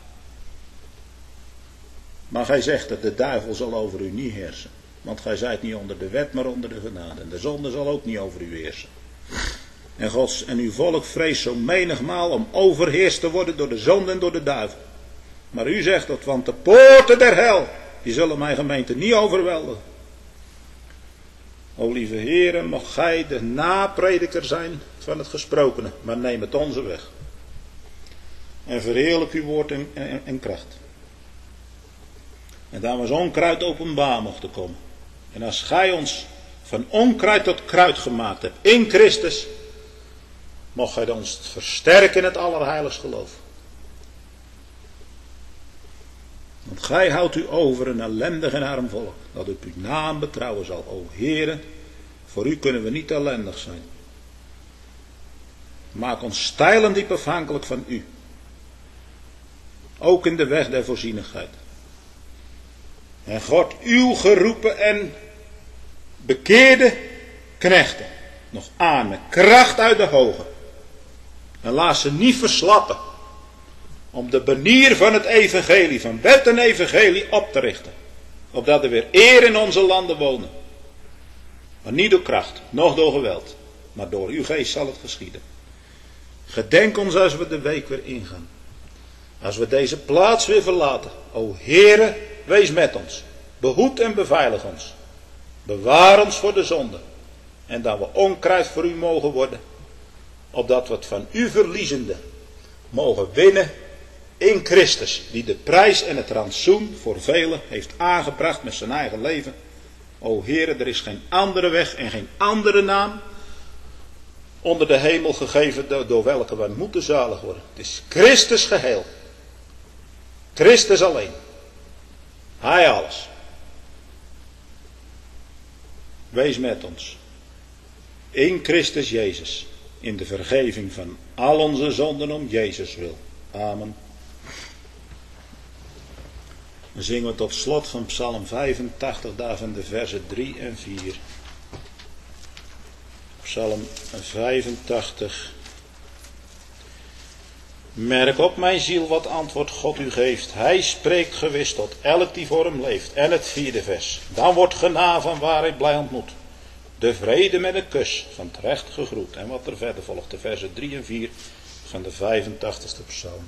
Maar gij zegt dat de duivel zal over u niet heersen. Want gij zijt niet onder de wet, maar onder de genade. En de zonde zal ook niet over u heersen. En Gods en uw volk vreest zo menigmaal om overheerst te worden door de zonde en door de duivel. Maar u zegt dat, want de poorten der hel, die zullen mijn gemeente niet overweldigen. O lieve heren, mocht gij de naprediker zijn van het gesprokene, maar neem het onze weg. En verheerlijk uw woord en kracht. En daar was onkruid openbaar mochten komen. En als gij ons van onkruid tot kruid gemaakt hebt in Christus, mocht gij ons versterken in het allerheiligst geloof. Want gij houdt u over een ellendig en arm volk, dat op uw naam betrouwen zal. O Heere, voor u kunnen we niet ellendig zijn. Maak ons steil en diep afhankelijk van u. Ook in de weg der voorzienigheid. En God, uw geroepen en bekeerde knechten nog aan met kracht uit de hoge. En laat ze niet verslappen om de banier van het evangelie, van wet en evangelie op te richten. Opdat er weer eer in onze landen wonen. Maar niet door kracht, noch door geweld, maar door uw geest zal het geschieden. Gedenk ons als we de week weer ingaan. Als we deze plaats weer verlaten. O Heere, wees met ons. Behoed en beveilig ons. Bewaar ons voor de zonde. En dat we onkruid voor u mogen worden. Opdat we het van u verliezende mogen winnen in Christus. Die de prijs en het rantsoen voor velen heeft aangebracht met zijn eigen leven. O Heere, er is geen andere weg en geen andere naam onder de hemel gegeven door welke wij moeten zalig worden. Het is Christus geheel. Christus alleen. Hij alles. Wees met ons. In Christus Jezus. In de vergeving van al onze zonden om Jezus wil. Amen. Dan zingen we tot slot van Psalm 85, daarvan de versen 3 en 4. Psalm 85. Merk op mijn ziel wat antwoord God u geeft. Hij spreekt gewis tot elk die voor hem leeft. En het 4e vers. Dan wordt genade van waarheid blij ontmoet. De vrede met een kus van het recht gegroet. En wat er verder volgt, de versen 3 en 4 van de 85ste psalm.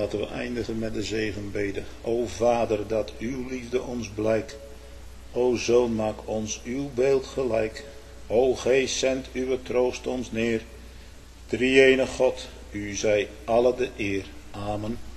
laten we eindigen met de zegenbede. O Vader, dat uw liefde ons blijkt. O Zoon, maak ons uw beeld gelijk. O Geest, zend uw troost ons neer. Drie-ene God, u zij alle de eer. Amen.